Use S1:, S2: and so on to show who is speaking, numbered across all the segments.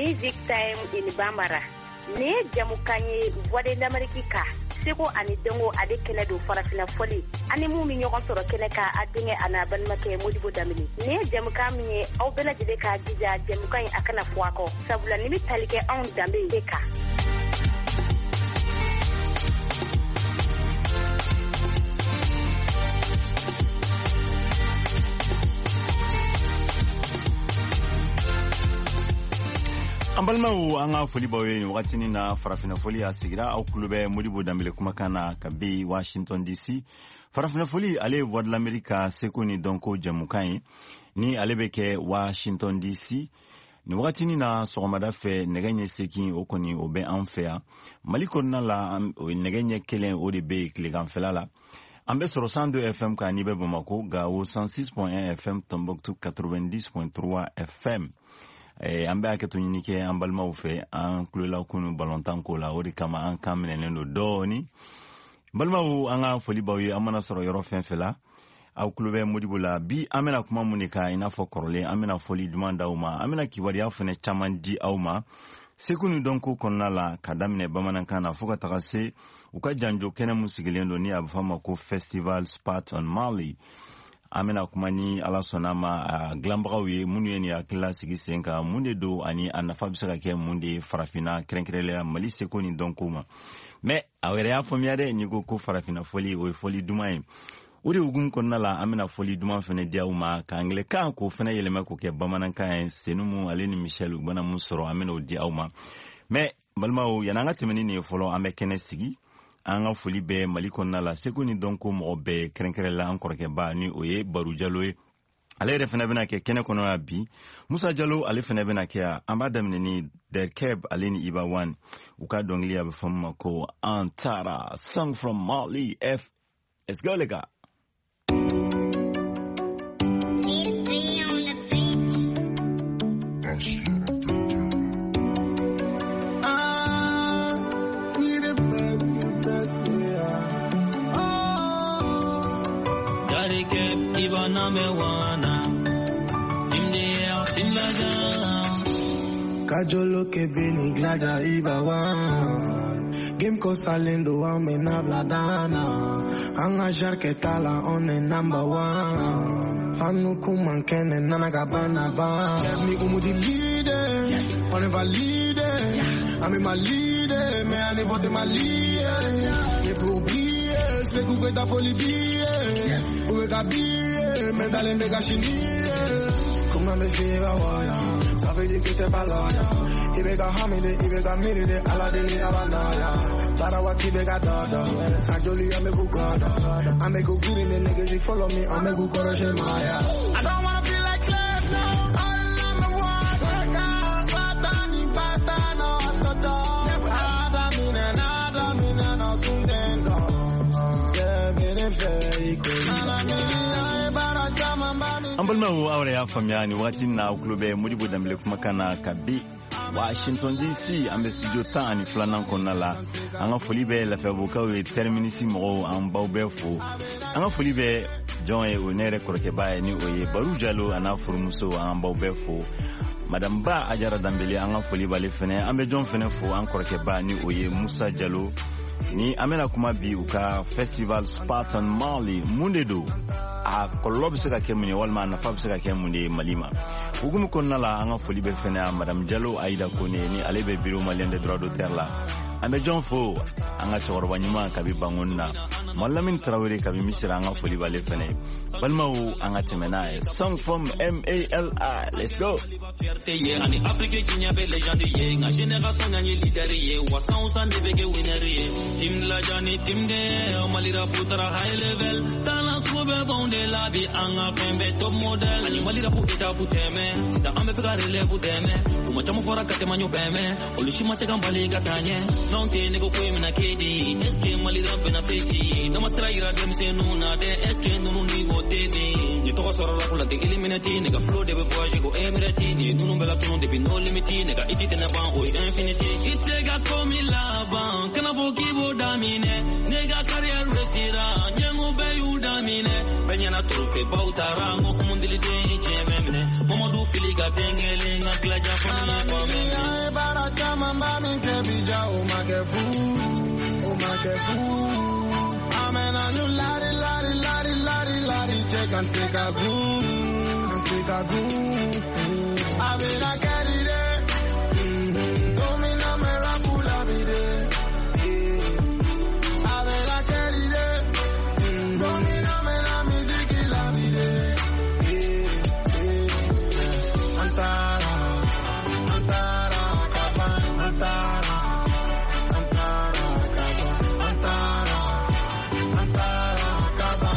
S1: Music Time in Bambara. Ne jamukanye voix de l'Amérique ka. Seko ani dongo ade kene do farafina foli. Ani mu mi ñogon soro kene ka adinge ana banmake Modibo Damini. Ne jamuka mi au bela jide ka jija jamuka akana fuako. Sabula nimi talike on dambe deka.
S2: Ambalmaou anga foli bawe wakati ni na farafina foli asigira au kulube Modibo Dambele kumakana kabi Washington DC. Farafina foli ale voix de l'Amérique seko ni donko jamukai ni alebeke Washington DC. Ni wakati ni na sokomada fe negenye seki okoni obe anfea. Maliko nala negenye kelen odebe kliganfela la. Ambe sur 102 FM ka nibe Bamako Gao 106.1 FM Tombouctou 90.3 FM. Ambe aketo nyinike ambalma ufe an kulela kunu balontan ko la ori kama an kamene nendo doni balma u anga foli bawi amana soro yoro fenfela au kulube Modibo la bi amena kuma munika ina fo korole amena foli demanda uma amena kiwari afune chamandi auma sekunu donko konna la kadamne bamanan na fuka takase uka janjo kene musigilendo ni abfama ko festival spot on Mali. Amena kumani ala sonama glambrawe munu yeni akila sigi senka munde do ani anafa bisaka ke munde farafina krenkrele Mali seko ni donkuma me awere ya fomiade ni go ko farafina foli o foli dumai uri ugun konna la amena foli duma fene diauma ka angle ka ko fene yelema ko ke bamanan kan senumu aleni Michel bana musoro amena o diauma me balmawo yananga temeni ni folo amekene sigi anga foli be Mali konna la seko ni donko mo be krenkere la encore ke ba ni oye Baru Jallo ale refena bena ke kene kono abi Musa Jallo ale fena bena ke amada ni der keb ale ni iba one uka dongli ab fam ko Antara song from Mali F. Let's go lega.
S3: Kajolo ke beni glada iba wan game ko salendo amena bladana anga jarke tala on number one fanu kuman kene nana gabana ba me umudi leader on valide I'm my leader me ani vote my leader ke oublier c'est que ta folie bien ou ta bien me dale mega chini comment me faire waya ça veut dire que t'es pas loyal. Ibega hamide, ibega miride, ala deli abanaya. Tarawati ibega dodo, sajoli ame kugodo. Ame kugiri ne niggas, you follow me, ame kukoroshe maya. I don't wanna feel like slave now. All I'm a want, batani, batano, toto. Adamina, no kundendo. Yeah, mene fake,
S2: Ambalmaou awre ya famiani wakati na uklube Modibo Dambele kumakana kabi Washington DC ambe studio tani flanan konna la anga folibe la fabuka we terminisi mo an bawbefo anga folibe John e onere koroke bae ni oye Baru Jallo ana furmuso an bawbefo Madame Ba Ajara Dambele anga foliba le fene ambe John fene fo an koroke ba ni oye Musa Jallo ni amena kuma bi uka festival Spartan Mali mundedo a kolob seka kemuni walma na fab seka kemunde malima ugumu konna la anga foli be fena Madame Jallo Aida Kone ni alebe biro malien de droit d'auteur la ambe John fo anga chorba nyuma kabi bangonna Malamin Traoré kabi misira anga foli bale fene balmaou anga temena song from MALI. Let's go.
S4: Fierté ye ani Afrique qui nya be légende ye nga génération nya leader ye wasan usan de bege winner ye tim la jani tim de malira putra high level talent sobe bonde la bi anga fembe top model ani malira puta puteme sa ambe pegare le puteme kuma chamu fora kate manyo beme olushima se gambali gatanye non te nego ko mina kedi eske mali rabbe na feti dama traira dem se nuna de eske nunu ni go tedi ni to soro la kula de eliminati nega flow de voyage go emirati ni nunu bela tuno de no limiti nega itite na ban o infinity itega komi la ban kana bo kibo damine nega career resira nyengo be yu damine benyana trofe bautara ngo kumundili de chememne momodu filiga bengele nga glaja fami fami
S3: ai baraka mamba min ke bija o makefu amen anu lari check and take a groove avera carire domina mera pula vide avera carire domina mera music la vide antara kaba antara kaba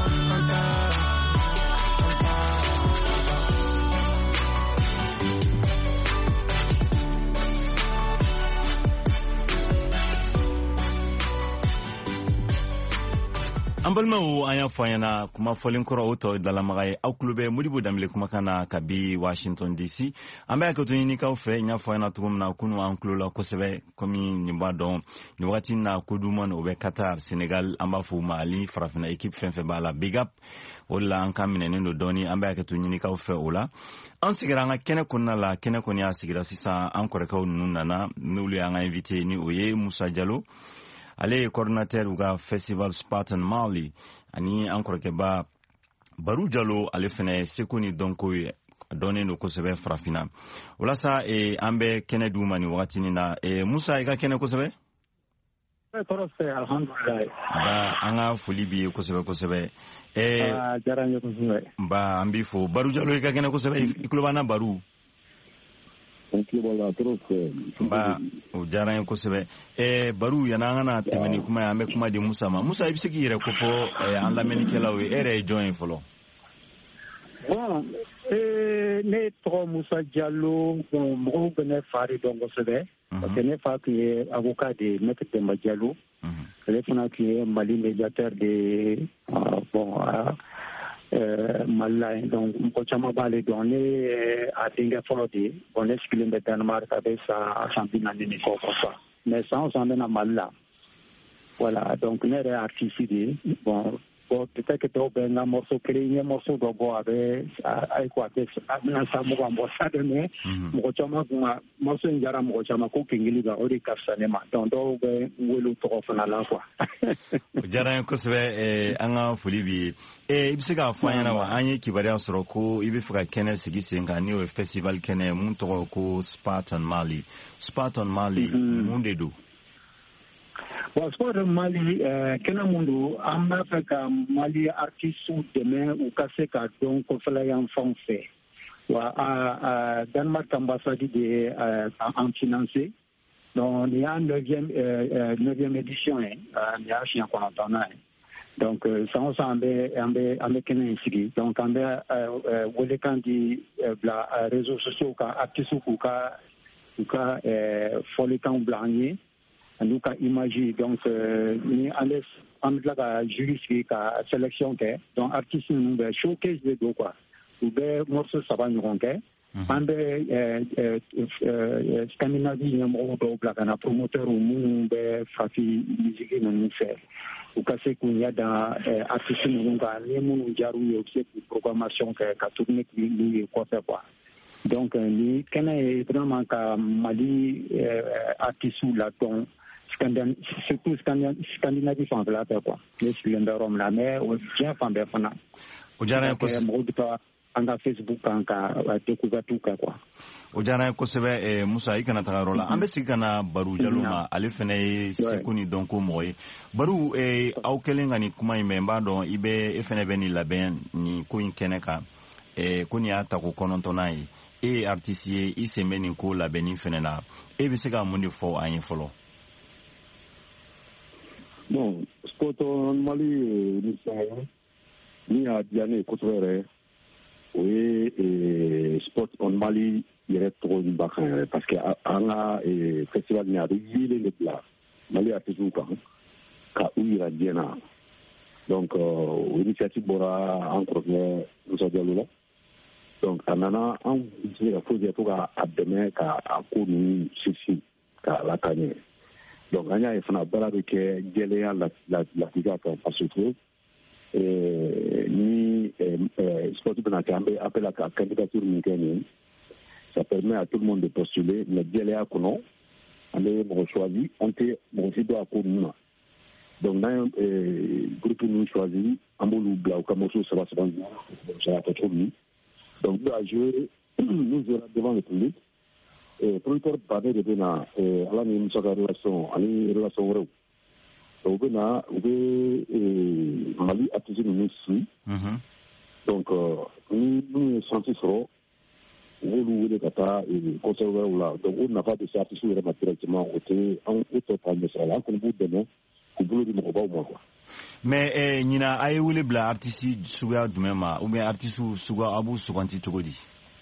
S2: an balimaw an y'a fɔ an ɲɛna kuma fɔlen kɔrɔ o tɔ dalamaga ye aw kulo bɛ Modibo Dembele kumakan na kabi Washington DC an bɛ hakɛto ɲinikaw fɛ n y'a fɔ an ɲɛna cogo min na kunu an kulo la kosɛbɛ komi nin b'a dɔn nin wagati na ko duman o bɛ Qatar Senegal an b'a fɔ ma ali farafina équipe fɛn fɛn b'a la big up o la an ka minɛnen don dɔɔni an bɛ hakɛto ɲinikaw fɛ o la an sigira an ka kɛnɛ kɔnɔna la kɛnɛ kɔni y'a sigira sisan an kɔrɔkɛw ninnu nana n'olu y'an ka invité ni o ye Musa Jalo ale ye coordinateur u ka festival Spartan Mali ani an kɔrɔkɛba Baru Jalo ale fɛnɛ seko ni dɔnko ye dɔnnen don kosɛbɛ farafina walasa an bɛ kɛnɛ d'u ma ni wagati nin na Musa i ka kɛnɛ kosɛbɛ
S5: alhamdulillah
S2: ba an ka foli b'i ye kosɛbɛ kosɛbɛ
S5: diyara n ye kosɛbɛ
S2: ba an b'i fo Baru Jalo i ka kɛnɛ kosɛbɛ i tulo b'an na Baru ba o diyara n ye kosɛbɛ Baru yan'an ka na tɛmɛ ni kuma ye an bɛ kuma di Musa ma Musa i bɛ se k'i yɛrɛ kofɔ an lamɛnnikɛlaw ye e yɛrɛ ye jɔn ye fɔlɔ
S5: bon ne tɔgɔ Musa Jalo bon mɔgɔw bɛ ne fa de dɔn kosɛbɛ parce que ne fa tun ye avocat de Maître Demba Jalo ale fana tun ye Mali médiateur de Mali la donc mɔgɔ caman b'ale dɔn ne a denkɛ fɔlɔ de ye bon ne sigilen bɛ Danemark a bɛ san 40 ni kɔ quoi mais san o san an bɛ na Mali la voilà donc ne yɛrɛ ye artiste de ye bon peut-être que dɔw bɛ n ka morceau kelen n ye morceau dɔ bɔ a bɛ ayi quoi a bɛna sa mɔgɔ an bɔ sa dɛ mais mɔgɔ caman kun ka morceau in diyara mɔgɔ caman ko kenkeli kan o de ka fisa ne ma donc dɔw bɛ n wele u tɔgɔ fana la quoi.
S2: O diyara n ye kosɛbɛ an ka foli b'i ye i bɛ se k'a fɔ an ɲɛna wa an ye kibaruya sɔrɔ ko i bɛ fɛ ka kɛnɛ sigi sen kan n'o ye festival kɛnɛ mun tɔgɔ ko Spartan Mali mun de don.
S5: Bon, Spartan Mali kɛnɛ mun don an b'a fɛ ka Mali artistes dɛmɛ u ka se ka dɔn kɔfɛla yan fanw fɛ wa Danemark ambassade de ye an financé donc nin y'a 9e édition ye nin y'a siɲɛ 9nan ye donc san o san an bɛ kɛnɛ in sigi donc an bɛ welekan di bila réseaux sociaux kan artistes k'u ka fɔlikanw bila an ye an'u ka image donc ni an bɛ tila ka jury sigi ka sélection kɛ donc artistes ninnu bɛ showcase de don quoi u bɛ morceau 3 ɲɔgɔn kɛ an bɛ Scandinavie ɲɛmɔgɔw dɔw bila ka na promoteur minnu bɛ farafin musique ninnu fɛ u ka se k'u ɲɛ da artistes ninnu kan ni minnu diyara u ye u bɛ se k'u programmation kɛ ka tourner n'u ye kɔfɛ quoi donc ni kɛnɛ ye vraiment ka Mali artistes ladɔn surtout Scandinavie fanfɛla fɛ quoi ne sigilen bɛ yɔrɔ min na mais o diɲɛ fan bɛɛ fana
S2: o diyara n ye kosɛbɛ
S5: mɔgɔw bɛ taa an ka Facebook kan ka découverte kɛ quoi
S2: o diyara n ye kosɛbɛ Musa i kana taga yɔrɔ la an bɛ sigi ka na Baru Jalo ma ale fana ye seko ni dɔnko mɔgɔ ye Baru aw kɛlen ka nin kuma in mɛn n b'a dɔn e fana bɛ nin labɛn nin ko in kɛnɛ kan ko nin y'a ta ko 9nan ye e ye artiste ye i sen bɛ nin ko labɛnni fana na e bɛ se ka mun de fɔ an ye fɔlɔ.
S6: Bon, Spartan Mali émission ni a diya ne ye kosɛbɛ yɛrɛ o ye Spartan Mali yɛrɛ tɔgɔ ba kan yɛrɛ parce que an ka festival nin a bɛ yeelen de bila Mali artisan ka uyira diena donc initiative bora encore Moussa Diallo là donc anana en la folie to ka abdeme ka akonu sisi ka la tanye donc anya ifana bala de ke geleya la tiga ka pasutro ni sportif na kambe appel à candidature mingeni ça permet à tout le monde de postuler mais geleya kono ande mo choisi onte mo sido akonu donc dans groupe nous choisi ambolu bla ou kamoso ça va se vendre ça va être trop mis donc nous aura devant le public producteur parler de na ala ni musa relation ani relation woro donc na Mali artisan nous ici donc nous senti soro wolu wele kata conserver là donc on n'a pas de service sur directement au pas de ça là qu'on vous donne ku bolo di mo ba mo quoi
S2: mais nyina ay wule bla artiste suga dumema ou bien artiste suga abu suganti togodi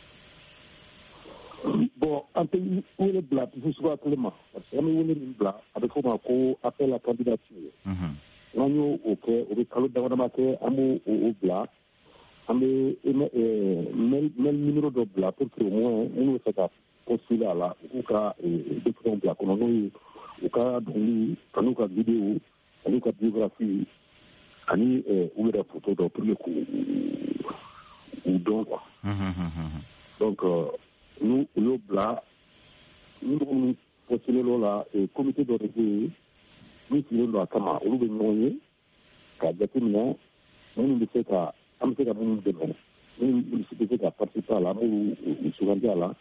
S6: bon ante wule bla artiste suga clément parce que ami wule bla avec comment ko appel à candidature nanyo OK o be kalo da ma ke amu o bla ame mel numéro de bla pour que au moins on fait ça postuler là ou ka de front bla qu'on nous ou ka donc kanuka vidéo kanuka biographie ani ou la photo de pour le coup ou donc quoi donc nous le bla nous postuler là et comité de réseau nous qui nous kama ou le noyer ka datimina nous le fait ka amse ka nous de nous c'est que participer là ou souvent là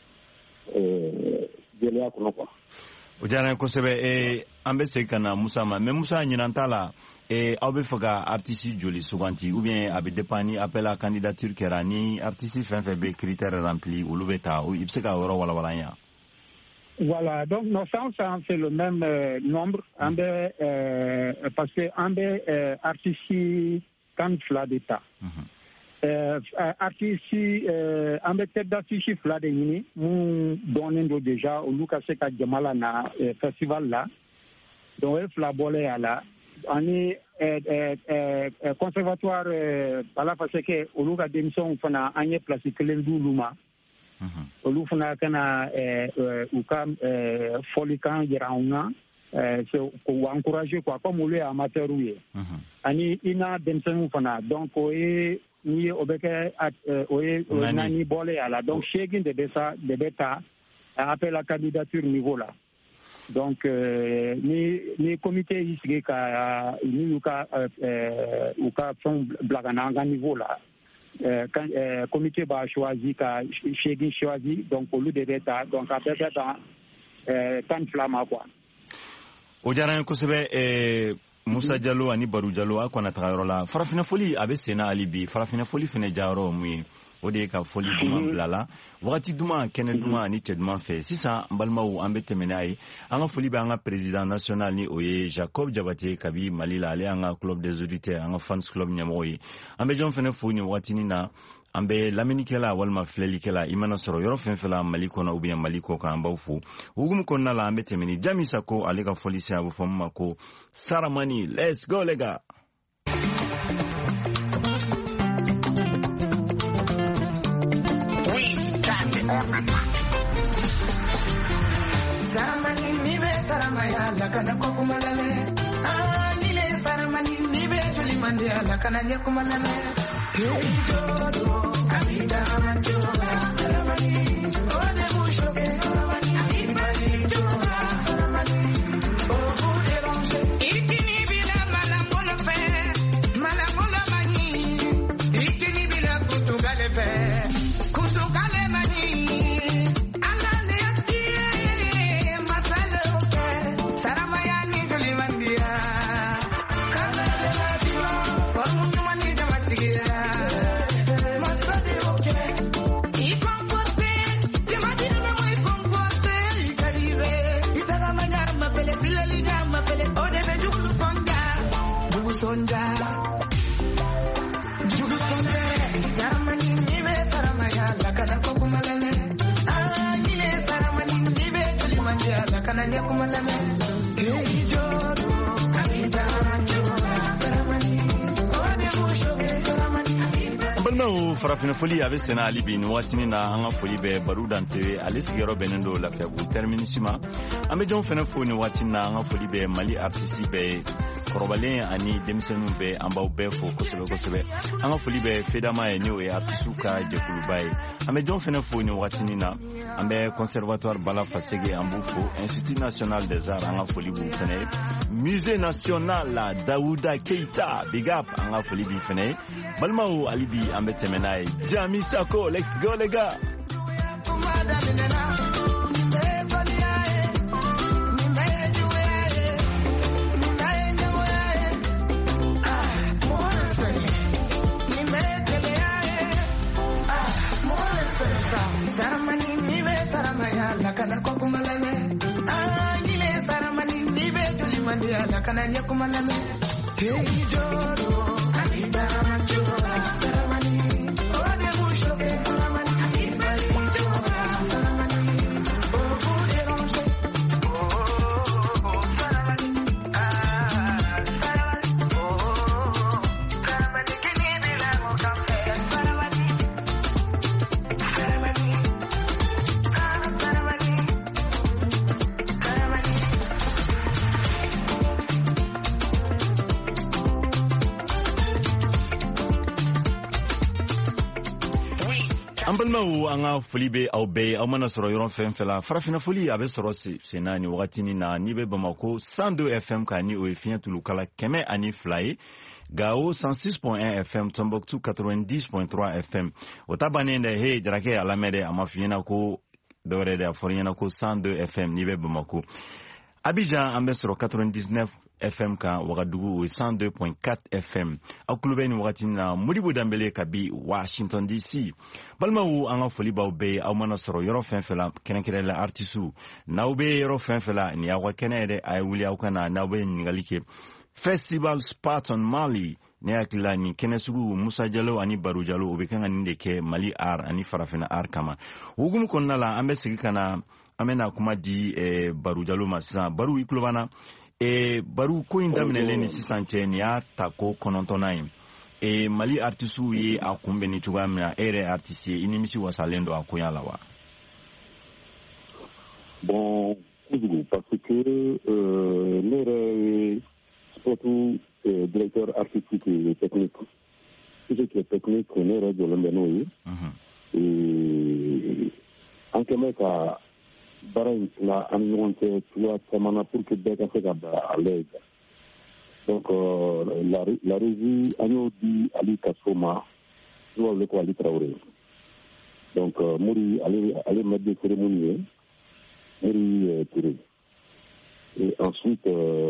S6: gelea kono quoi
S2: o jara ko sebe ambe se kana Musa ma mais Musa nyinantala aw be faga artiste joli suganti ou bien abe dépani appel à candidature kerani artiste fin be critères remplis ou lubeta ou ibseka woro wala wala nya.
S7: Voilà, donc nos sens c'est le même nombre ambe parce que ambe artiste kan fla d'état. Artiste ambe tête d'affiche fla de yini mu donendo déjà au Lucas ka jamala na festival là donc fla bolé ala ani conservatoire bala parce que au Lucas démission fana anye place kelendu luma olu fana kana ukam folikan yirauna c'est pour encourager quoi comme on est amateur oui ani ina démission fana donc ni obeke nani bolé ala donc chegin de beta appel à candidature niveau là donc ni comité ici ka ni uka fond blagana niveau là quand comité va choisir ka chegin choisi donc au lieu de beta donc après dans tan flama quoi
S2: o jaran ko sebe Moussa Diallo ani Barou Diallo akona tagaro la farafina foli abe sena alibi farafina foli fene jaro mu ode ka foli duma blala wakati duma kene duma ni tedman fe sisa mbalmaw ambe temenai anga foli ba anga président national ni oye Jacob Diabaté kabi Malila ale anga club des auditeurs anga fans club nyamoyi ambe jon fene foni wakati ni na ambe laminikela walma flelikela imana soro yoro fenfela maliko na ubia maliko ka ambaufu ugum konna la ambe temeni jami sako alega folisi abu famma ko saramani let's go lega
S8: saramani nibe saramaya lakana ko kumalale nile saramani nibe tulimande lakana ne kumalale Jodo, Amida, Joda, Saramani, Ode Mushoke, Saramani, Ibali, Joda, Saramani, Obu Derange, Itini Bila, Malamola Fe, Malamola Mani, Itini Bila, Kutugale Fe, Kutugale Mani, Alale Atie, Masale Oke, Saramaya Nigulimandia, Kalale Ladio, Formutumani Jamatigia. Sonja Jugu sonja Saramani nibe saramaya lakana ko kumalane nile saramani nibe tulimanja lakana ne kumalane
S2: farafina foli a bɛ sɛnɛ hali bi nin waatinin na an ka foli bɛ Baru Dante ale sigiyɔrɔ bɛnnen don Lafiyabugu terminus ma an bɛ jɔn fana fo nin waatinin na an ka foli bɛ Mali artiste bɛɛ kɔrɔbalen ani denmisɛnninw bɛɛ an b'aw bɛɛ fo kosɛbɛ kosɛbɛ an ka foli bɛ Fedama ye n'o ye artiste ka jɛkuluba ye an bɛ jɔn fana fo nin waatinin na an bɛ conservatoire Bala Faseke an b'u fo Institut National des Arts an ka foli b'u fana ye Musée National la Daouda Keita big up an ka foli b'i fana ye balimaw hali bi an bɛ tɛmɛ n'a ye Jami Sako let's go les gars an balimaw an ka foli bɛ aw bɛɛ ye aw mana sɔrɔ yɔrɔ fɛn fɛn la farafina foli a bɛ sɔrɔ senna ni wagatinin na n'i bɛ Bamako 102 FM kan ni o ye fiɲɛ tulu kala 102 ye Gao 106.1 FM Tombouctou 90.3 FM o ta bannen dɛ hey Jarake a lamɛn dɛ a ma f'i ɲɛna ko dɔwɛrɛ dɛ a fɔra ɲɛna ko 102 FM n'i bɛ Bamako Abidjan an bɛ sɔrɔ 99 FM kan Ouagadougou 102.4 FM aw tulo bɛ nin wagati na Modibo Dambele kabi Washington DC balimaw an ka foli b'aw bɛɛ aw mana sɔrɔ yɔrɔ fɛn fɛn la kɛrɛnkɛrɛnnen la artistu n'aw bɛ yɔrɔ fɛn fɛn la ni y'aw ka kɛnɛ yɛrɛ a ye wuli aw kana n'aw bɛ ɲininkali kɛ Festival Spartan Mali ne hakili la nin kɛnɛ sugu Musa Jalo ani Baru Jalo o bɛ kan ka nin de kɛ Mali art ani farafina art kama hukumu kɔnɔna la an bɛ segin ka na an bɛ na kuma di Baru Jalo ma sisan Baru i tulo b'an na Baru ko in daminɛlen ni sisan cɛ ni y'a ta ko 9nan ye Mali artistu ye a kunbɛn ni cogoya min na e yɛrɛ artiste ye i nimisi wasalen don a koya la wa
S6: bon kojugu parce que ne yɛrɛ ye surtout directeur artistique et technique tout ce qui est technique ne yɛrɛ jɔlen bɛ n'o ye an kɛmɛ ka baara in tila an ni ɲɔgɔn cɛ cogoya caman na pour que bɛɛ ka se ka bila à l'aise donc la régie an y'o di Ali Kaso ma n'o b'a wele ko Ali Traoré donc Mori ale maître de cérémonie ye Mori Touré et ensuite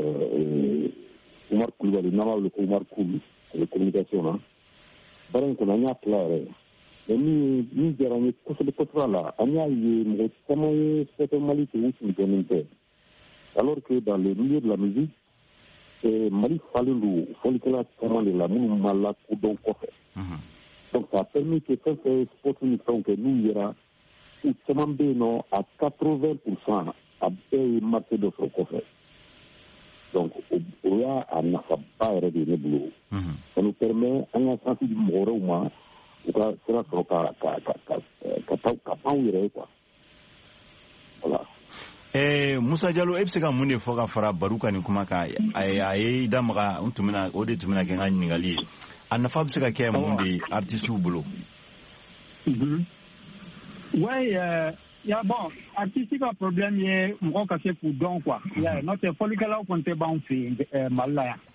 S6: Omar Koulibaly n'an b'a wele ko Omar Koul de communication na baara in kɔnɔ an y'a tila yɛrɛ mais min diyara n ye kosɛbɛ kosɛbɛ la an y'a ye mɔgɔ caman ye fɛtɛ Mali kɛ u tun dɔnnen tɛ alors que dans le milieu de la musique Mali falen don fɔlikɛla caman de la minnu ma lakodɔn kɔfɛ donc ça a permis que fɛn fɛn sport ni fɛnw kɛ n'u yera u caman bɛ yen nɔ à 80% a bɛɛ ye marché dɔ sɔrɔ kɔfɛ donc o y'a nafaba yɛrɛ de ye ne bolo ça nous permet an ka sansi di mɔgɔ wɛrɛw ma u ka sira sɔrɔ ka panw yɛrɛ ye quoi voilà.
S2: Musa Jalo e bɛ se ka mun de fɔ ka fara Baru ka nin kuma kan a ye da maga o de tun bɛna kɛ n ka ɲininkali ye a nafa bɛ se ka kɛ mun de artistuw bolo.
S7: Ouais, ya bon artiste ka problème ye mɔgɔ ka se k'u dɔn quoi n'o tɛ fɔlikɛlaw kɔni tɛ b'anw fɛ yen Mali la yan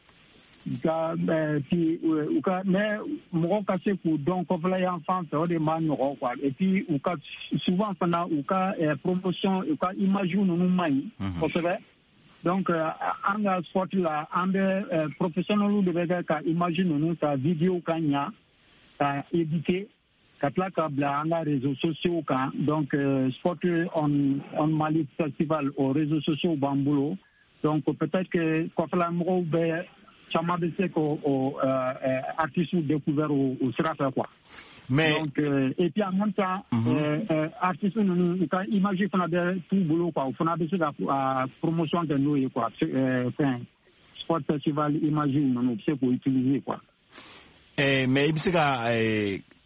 S7: mais mɔgɔ ka se k'u dɔn kɔfɛla yan fan fɛ o de ma nɔgɔ quoi et puis u ka souvent fana u ka promotion u ka image ninnu man ɲi kosɛbɛ donc an ka sport la an bɛ professionnels de bɛ kɛ ka image ninnu ta vidéo ka ɲa ka éditer ka tila ka bila an ka réseaux sociaux kan donc sport on Mali festival aux réseaux sociaux b'an bolo donc peut-être que kɔfɛla mɔgɔw bɛ caman bɛ se k'o artistes découvert au sira fɛ quoi. Mais donc et puis en même temps artistes ninnu u ka image fana bɛ t'u bolo quoi o fana bɛ se ka promotion kɛ n'o ye quoi fɛn sport festival image ninnu u bɛ se k'o utiliser quoi.
S2: Mais i bɛ se ka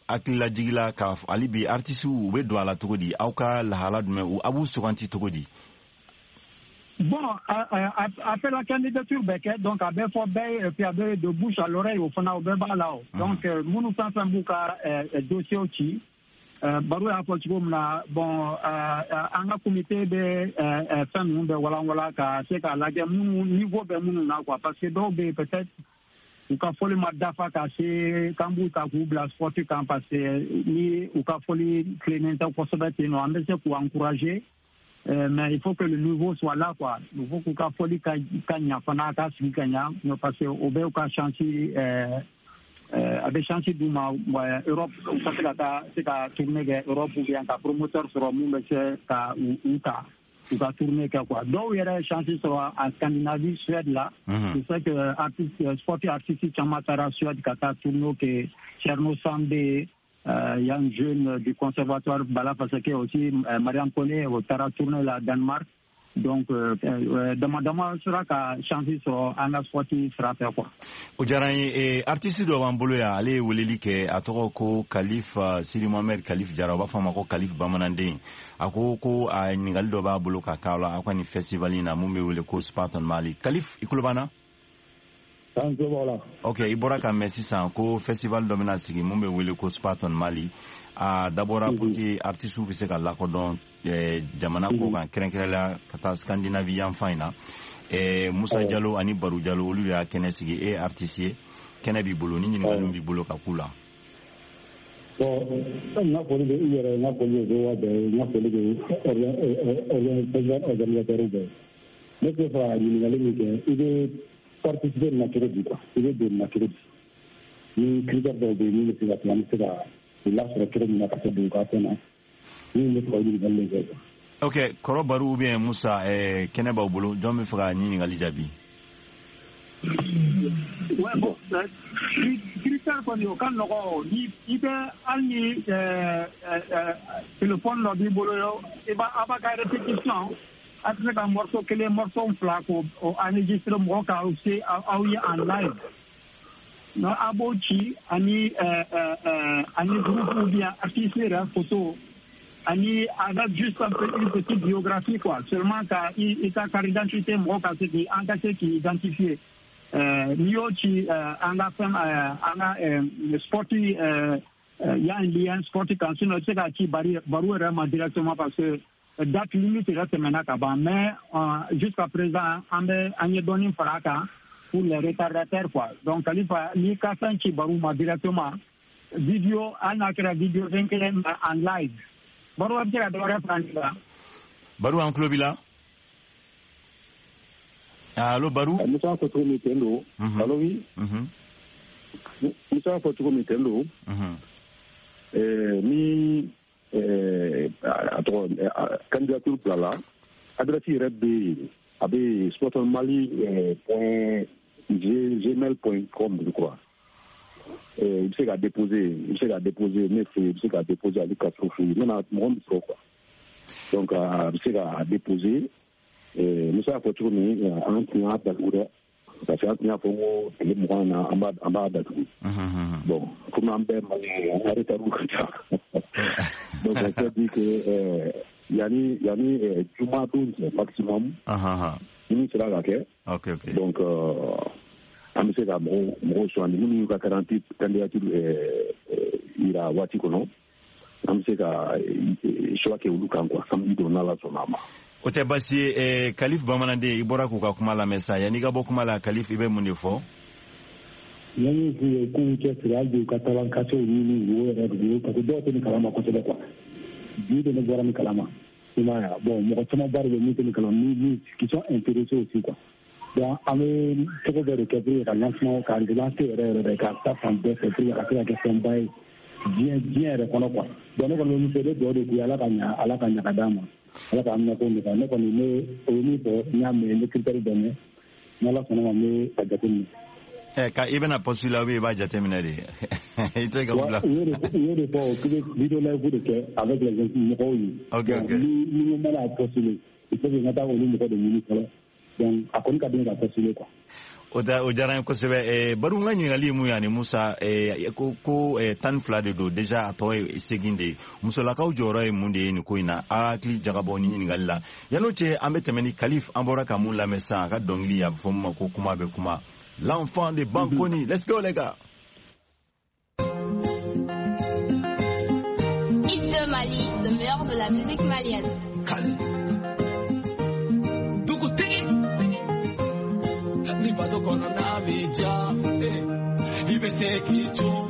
S2: akila jigila ka ali bi artiste u be do ala togodi awka la hala dume u abu suganti togodi.
S7: Bon, après la candidature, donc à Béfort-Bay, et puis à de bouche à l'oreille, au fond, au Bébalao. Donc, nous pensons un dossier aussi. Barou a apporté bon, un comité de femmes de Walangwala, c'est qu'à la niveau de Mounouna, quoi, parce que donc, peut-être, ou qu'a fallu Madafa, c'est Kambou, Kabou, la sportive, parce que ni ou qu'a fallu Clément, pour se battre, non, mais c'est pour encourager. Mais il faut que le nouveau soit là, quoi. Il faut qu'on folie Kanya, Fanaka, Kanya, parce qu'au Béo Chanchi, avec Chanchi Douma, Europe, c'est qu'à tourner Europe ou bien qu'à promoteur sur le monde, c'est qu'à Outa, ou qu'à tourner quoi. Donc, il y a Chanchi sur en Scandinavie, Suède là. C'est ça que artiste, sportif artistique, Chamatara, Suède, qu'à tourner, que Cherno Sandé, il y a un jeune du conservatoire Bala Faseke aussi, Mariam Kone, au Tara tourné la Danemark. Donc, dama sera qu'à changer sur un sportif sera fait quoi.
S2: Ojarani, artiste de Wamboloya, allez ou l'élike, à Toroko, Khalif, Siri Mohamed, Khalif Jarawa, Famako, Khalif Bamanande, à Koko, à Nigaldoba, Boloka, Kala, à Kwani Festivalina, Mumbe ou le Spartan Mali. Khalif, Ikulubana? Ok, Iboraka merci sanko festival domina sigi mumbe wele ko Spartan Mali a d'abord pour que artiste ou se kala ko don jamana ko kan krenkrela kata Scandinavian fina Musa Diallo ani Baru Diallo olu ya kene sigi e artiste kene bi bolo ni ngalum bi bolo ka kula
S6: na ko le yere na ko le do wa be na ko le organisateur be ne ko fa ni ngalum ke ide participer na crédit quoi il est de na crédit ni critère de ni c'est la plan c'est là sur crédit na ka de ka tena ni le ko ni galle ga
S2: ok koro Baru bien Musa kene ba bolo don me fra ni ngali jabi
S7: ouais bon critère ko ni o kan no ni ibe ani téléphone no bi bolo yo e ba aba ka répétition après un morceau que les morceaux flaco enregistré mon cas aussi en live non abouti ani groupe ou bien artiste la photo ani avec juste une petite biographie quoi seulement qu'il a carte d'identité mon cas c'est qui engagé qui identifié Niochi en a fait sportif il y a un lien sportif quand sinon c'est qui Baru vraiment directement parce que date limite reste maintenant mais jusqu'à présent on a donné une fracas pour les retardataires quoi donc Khalifa ni kasan qui Baru directement vidéo on a créé vidéo en live Baru a déjà doré prendre
S2: Baru en club là allô Baru
S6: Musa ko to mitendo allô oui Musa ko to mitendo ni candidature là adresse RB avec Spartan Mali .gmail.com je crois il s'est déposé mais il s'est déposé à l'Ukraine maintenant mon quoi donc il s'est déposé nous ça faut tourner en train d'agourer ça fait un peu les mois en bas d'agourer bon comme on arrête à donc on peut dire que yani Juma 12 maximum ni sera là
S2: ok
S6: donc on sait que mon choix ni 48 candidature ira wati kono on sait que choix que uluka quoi samedi dona la sonama
S2: ote basi Khalif Bamanande ibora ko ka kuma la mesa yani ga bokuma la Khalif ibe munde fo
S6: yani ku ke sira du katalan kaso ni wo era du ka do to ni kalama ko tele quoi du de ne bora ni kalama ima bon mo ko ma bar de ni kalama ni qui sont intéressés aussi quoi donc ame to ko de que la lancement candidat de carte en deux février à la question bay bien reconnaître quoi donc on nous fait de ala kanya kadama ala ka amna ko ni ka ne ko ni ni to nyame ni critère donné nala kono me pagatin
S2: ka ibena postula we ba jatemina de ite ga bula
S6: yere po que video live de que avec les gens
S2: ok
S6: ni mala postuler il faut que ngata ko ni ko de ministre donc akon ka bien postuler quoi
S2: o diyara n kosɛbɛ bari n ka ɲininkali ye mun ye ani Musa ko 12 de don déjà a tɔ ye 8 de ye musolakaw jɔyɔrɔ ye mun de ye nin ko in na a hakili jagabɔ ni ɲininkali la yan'o cɛ an bɛ tɛmɛ ni Kalif an bɔra ka mun lamɛn sisan a ka dɔnkili a bɛ fɔ min ma ko kuma bɛ kuma l'enfant de Bankoni. Let's go les gars.
S9: Hit de Mali, le meilleur de la musique malienne.
S4: Ni bado kono na bija ibe sekicho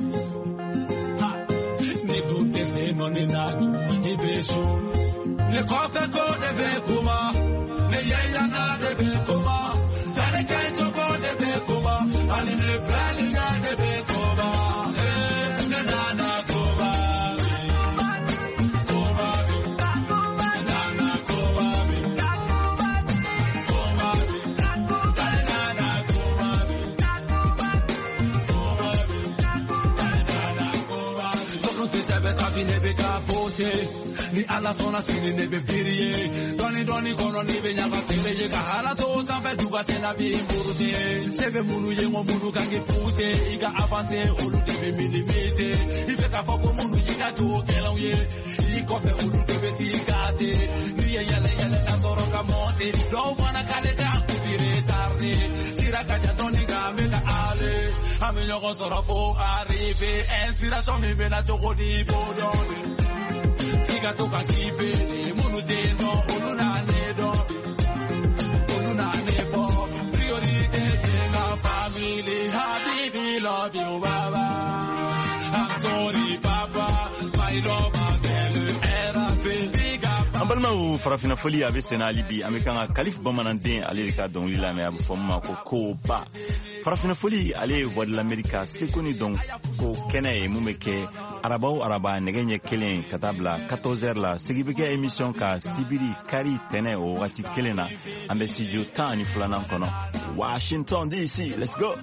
S4: ni dute se no ni naju ibe shu ne kofe ko de be kuma ne yeya na de be kuma tane kai to ko de be kuma ali ne frali na de be kuma ne na na kuma ni ala sona sini nebe virie doni kono ni be nyaka tele ka hala to sampe duba tena bi mburute sebe munu ye ngo munu kange puse iga avance olu debe minimise ibe ka foko munu yiga to kelon ye iko fe olu debe tikate ni yele na soro ka monte do wana kale ka kubire tarne sira ka doni ga me ka ale amenyo ko soro fo arrive inspiration me be na to godi bodone Tiga toka kibele, munu deno, oluna nedo, oluna nebo. Priority tenga family, habibi love you baba. I'm sorry papa, my love c'est le RAP.
S2: Ambalma farafina foli abe sena alibi amekanga Kalif Bamananden ale ka dɔnkili la mais abe fɔma ko ba farafina foli ale voix de l'Amérique c'est connu donc ko kɛnɛ ye mun bɛ kɛ araba nɛgɛ ɲɛ kelen ka taa bila 14h la segi bɛ kɛ émission ka sibiri kari tɛnɛ o wagati kelen na an bɛ studio 12 kɔnɔ Washington DC. Let's go.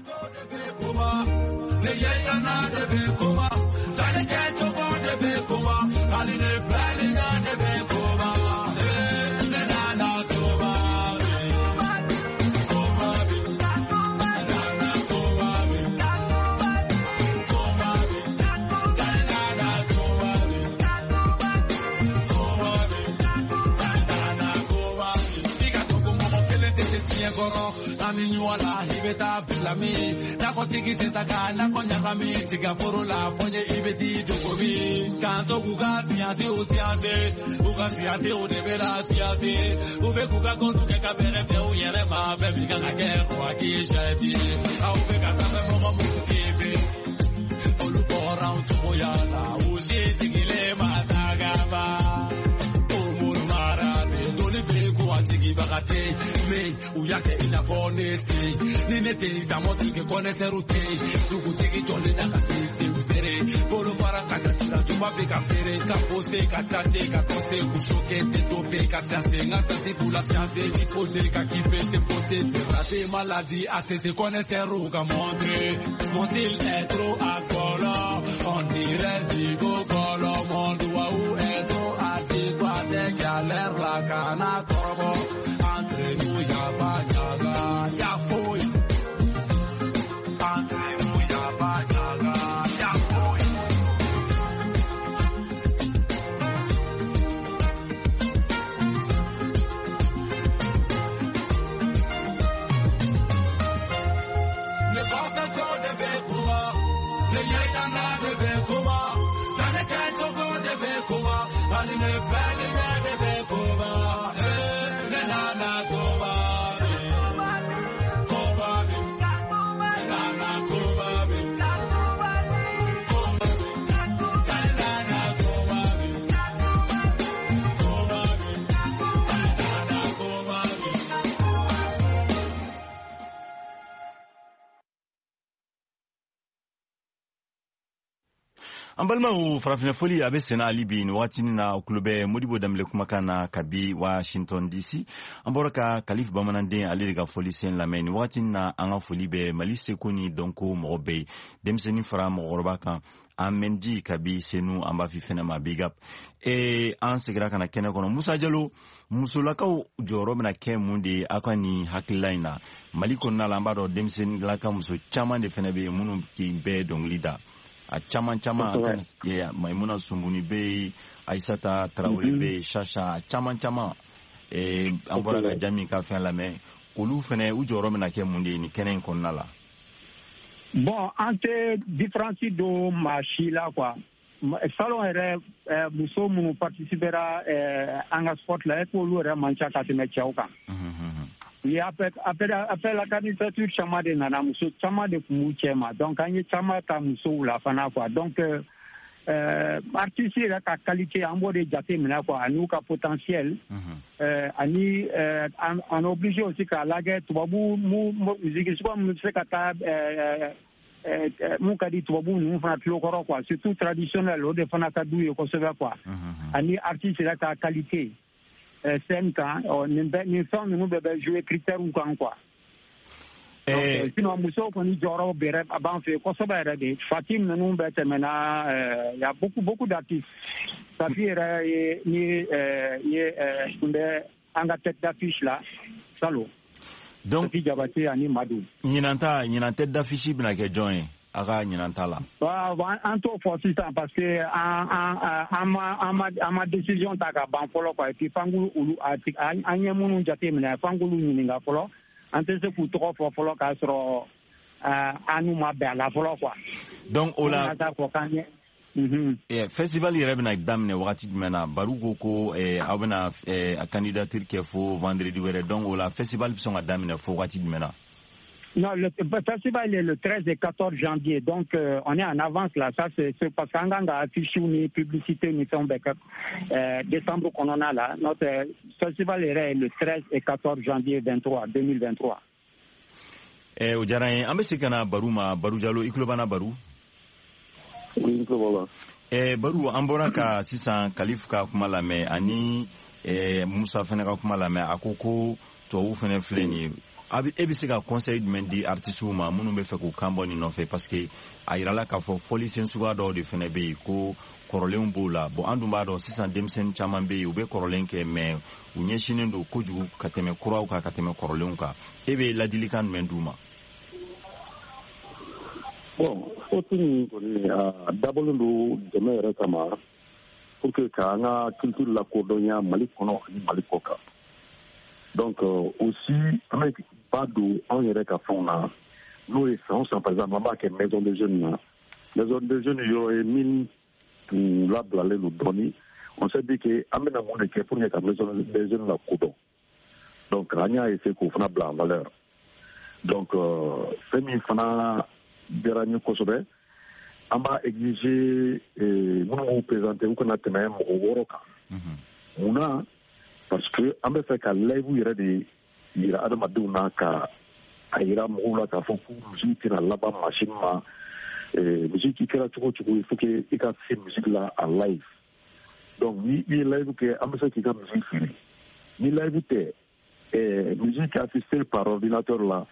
S4: Aminyuala hibeta blami na kotiki setaka na konya kami tiga forola fonye ibeti dokobi kanto kuga siase o debela siase ube kuga kontu ke kabere pe o yere ma be biga ke kwa kishati au be kasabe mo mo kebe olu bora un toyala o je sigile matagaba Tigi bagate me uyake inavonete ninete samoti ke konese rute dugu tigi jole na kasisi vere bolo para kakasira juma beka vere ka pose ka tate ka koste kushoke te tope ka sase ngasa si pula sase ki pose ka kife te pose te rate maladie assez konese ruga montre mon style est trop alcoolo on dirait zigo colo monde wa ou est trop adigua c'est galère la cana corbo entre nous ya ba ya foi entre nous ya ba ya foi le papa ko de bekuma le yaya na de bekuma tane ka to ko de bekuma ali ne pali de bekuma
S2: an balimaw farafina foli a bɛ senna hali bi nin wagatinin na o tulo bɛ Modibo Dembele kumakan na kabi Washington DC. An bɔra ka Kalifu Bamananden ale de ka foli sen lamɛn nin wagatinin na an ka foli bɛ Mali seko ni dɔnko mɔgɔ bɛɛ ye denmisɛnnin fara mɔgɔkɔrɔba kan an mɛnji kabi senu an b'a fi fɛnɛ ma big up. An segira ka na kɛnɛ kɔnɔ Musa Jalo musolakaw jɔyɔrɔ bɛna kɛ mun de aw ka nin hakilila in na Mali kɔnɔna la an b'a dɔn denmisɛnnilaka muso caman de fɛnɛ bɛ yen minnu k'i bɛɛ dɔnkili da a caman Maimuna Sumbuni bɛ yen Aissata Traoré bɛ yen Chacha caman an bɔra ka Jami ka fɛn lamɛn olu fɛnɛ u jɔyɔrɔ bɛna kɛ mun de nin kɛnɛ in kɔnɔna la.
S7: Bon, an tɛ différence don maa si la quoi. Salon yɛrɛ muso minnu participera an ka sport la est-ce que olu yɛrɛ man ca ka tɛmɛ cɛw kan. Après la candidature caman de nana muso caman de tun b'u cɛ ma donc an ye caman ta musow la fana quoi donc artiste yɛrɛ ka qualité an b'o de jate minɛ quoi ani u ka potentiel ani on est obligé aussi k'a lajɛ tubabu musique sugu min bɛ se ka taa mun ka di tubabu ninnu fana tulo kɔrɔ quoi surtout traditionnel o de fana ka d'u ye kosɛbɛ quoi ani artiste yɛrɛ ka qualité scène kan nin fɛn ninnu bɛɛ bɛ jouer critères kan quoi. Sinon musow kɔni jɔyɔrɔ bɛrɛ a b'an fɛ kosɛbɛ yɛrɛ de Fatim ninnu bɛɛ tɛmɛna y a beaucoup d'artistes Safi yɛrɛ ye tun bɛ an ka tête d'affiche la Salo donc Jabate ani Madu
S2: ɲinan tête d'affiche bɛna kɛ jɔn ye a ka ɲinan ta la
S7: an t'o fɔ sisan parce que an ma décision ta ka ban fɔlɔ quoi et puis fangulu olu an ye minnu jate minɛ fangulu ɲininka fɔlɔ an tɛ se k'u tɔgɔ fɔ fɔlɔ k'a sɔrɔ an n'u ma bɛn a la fɔlɔ quoi
S2: donc o la festival yɛrɛ bɛna daminɛ wagati jumɛn na Baru ko aw bɛna candidature kɛ fo vendredi wɛrɛ donc o la festival bɛ sɔn ka daminɛ fo wagati jumɛn na.
S7: Non, le festival est le 13 et 14 janvier, donc on est en avance là. Ça, c'est parce qu'on a affiché une publicité, une décembre qu'on en a là. Notre festival est le 13 et 14 janvier 2023.
S2: O diyara ye an bɛ segin ka na Baru ma Baru Jalo i tulo b'an na Baru.
S6: Oui, tulo b'an na.
S2: Baru an bɔra ka sisan Kalifu ka kuma lamɛn ani Musa fɛnɛ ka kuma lamɛn a ko tubabu fɛnɛ filɛ nin ye. E bɛ se ka conseil jumɛn di artistes ma minnu bɛ fɛ k'u kan bɔ nin nɔfɛ parce que a yirala k'a fɔ fɔli sen suguya dɔw de fɛnɛ bɛ yen ko kɔrɔlenw b'o la bon an dun b'a dɔn sisan denmisɛnnin caman bɛ yen u bɛ kɔrɔlen kɛ mais u ɲɛsinnen don kojugu ka tɛmɛ kuraw kan ka tɛmɛ kɔrɔlenw kan e bɛ ladilikan jumɛn d'u ma.
S6: Bon fɔti nin kɔni a dabɔlen don dɛmɛ yɛrɛ kama pour que k'an ka culture lakodɔnya Mali kɔnɔ ani Mali kɔ kan donc aussi an bɛ ba don anw yɛrɛ ka fɛnw na n'o ye san o san par exemple an b'a kɛ maison de jeunes na maison de jeunes yɔrɔ ye min tun labilalen don dɔɔni on s'est dit que an bɛna mun de kɛ pour que ka maison de jeunes lakodɔn donc an y'a essayer k'o fana bila en valeur donc fɛn min fana diyara n ye kosɛbɛ an b'a exiger minnu b'u présenter u kana tɛmɛ mɔgɔ 6 kan munna parce que an bɛ fɛ ka live yɛrɛ de yira adamadenw na ka a yira mɔgɔw la k'a fɔ ko musique tɛna laban machine ma musique kɛra cogo o cogo il faut que i ka se musique la en live donc ni i ye live kɛ an bɛ se k'i ka musique feere ni live tɛ musique assistée par ordinateur la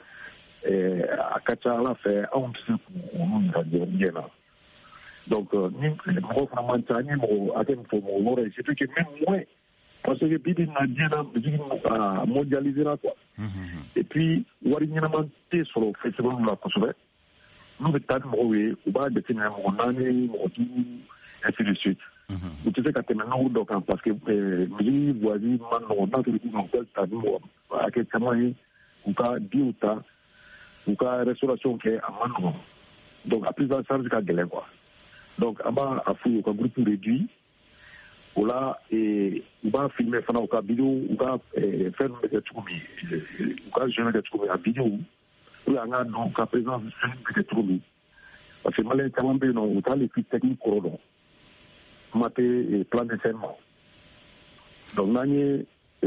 S6: a ka ca ala fɛ anw tɛ se k'olu yira ɲɛ na donc ni mɔgɔ fana man ca an ye mɔgɔ hakɛ min fɔ mɔgɔ 6 ye c'est que même moins parce que bibi na diɲɛ na musique mondialisera quoi et puis wari ɲɛnama tɛ sɔrɔ festival la kosɛbɛ n'u bɛ taa ni mɔgɔw ye u b'a jateminɛ mɔgɔ 4 mɔgɔ 5 ainsi de suite u tɛ se ka tɛmɛ n'u dɔ kan parce que musique voisine man nɔgɔn n'a sɔrɔ k'u ka ta ni mɔgɔ hakɛ caman ye u ka biw ta u ka restauration kɛ a man nɔgɔn donc a prise en charge ka gɛlɛn quoi donc an b'a f'u ye u ka groupe réduit o la u b'a filmer fana u ka video u ka fɛn bɛ kɛ cogo min u ka jeu bɛ kɛ cogo min a video pour que an k'a dɔn u ka présence fɛn bɛ kɛ cogo min parce que maliyɛn caman bɛ yen nɔ u t'a les films techniques kɔrɔ dɔn kuma tɛ plan de scène ma donc n'an ye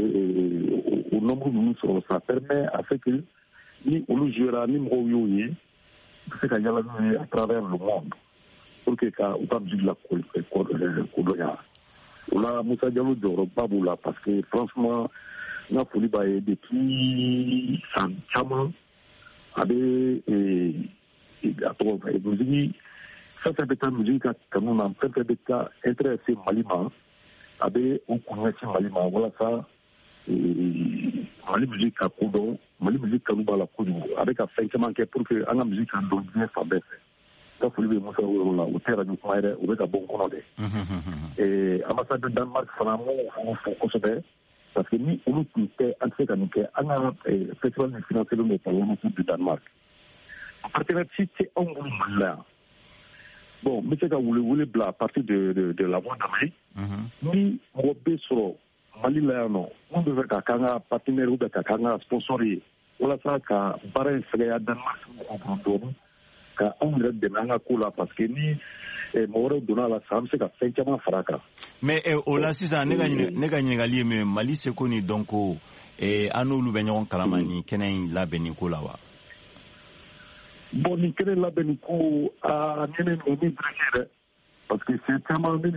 S6: o nombre ninnu sɔrɔ ça permet à ce que ni olu jouera ni mɔgɔw y'o ye u bɛ se ka yala n'u ye à travers le monde pour que ou pas de la Kodoya. On a Moussa Diallo de Robaboula parce que franchement, on a folie depuis Sanchama, avec musique. Ça c'est une musique que nous avons fait intéressé Malima, avec on connaît Malima. Voilà ça. Mali musique à Kodo, Mali musique à Nubala Kodo, avec un cinquième pour que la musique en donne bien sa baisse. Ça faut lui montrer au terrain du Maire, au Béga Bon Conodé. Et ambassadeur de Danemark, Fanamo, on fait parce que nous, on nous fait un fait on a festival de financer le Parlement du Danemark. À partir de c'est un groupe là. Bon, mais c'est quand vous voulez à partir de la voie d'Amérique, ni on sur Mali la non, on devait qu'un partenaire ou qu'un sponsorier. Voilà ça qu'un barré serait à Danemark en Brandon, qu'un homme de Nangakoula parce que ni Moro donna la Sam c'est qu'un cinquième fracas.
S2: Mais au là si ça n'est gagné mais Mali se connaît donc et à nous le baignon Kalamani, Kenan la Benicolawa.
S6: Bon, ni Kenan la Benico à Nene Momi parce que c'est tellement bien,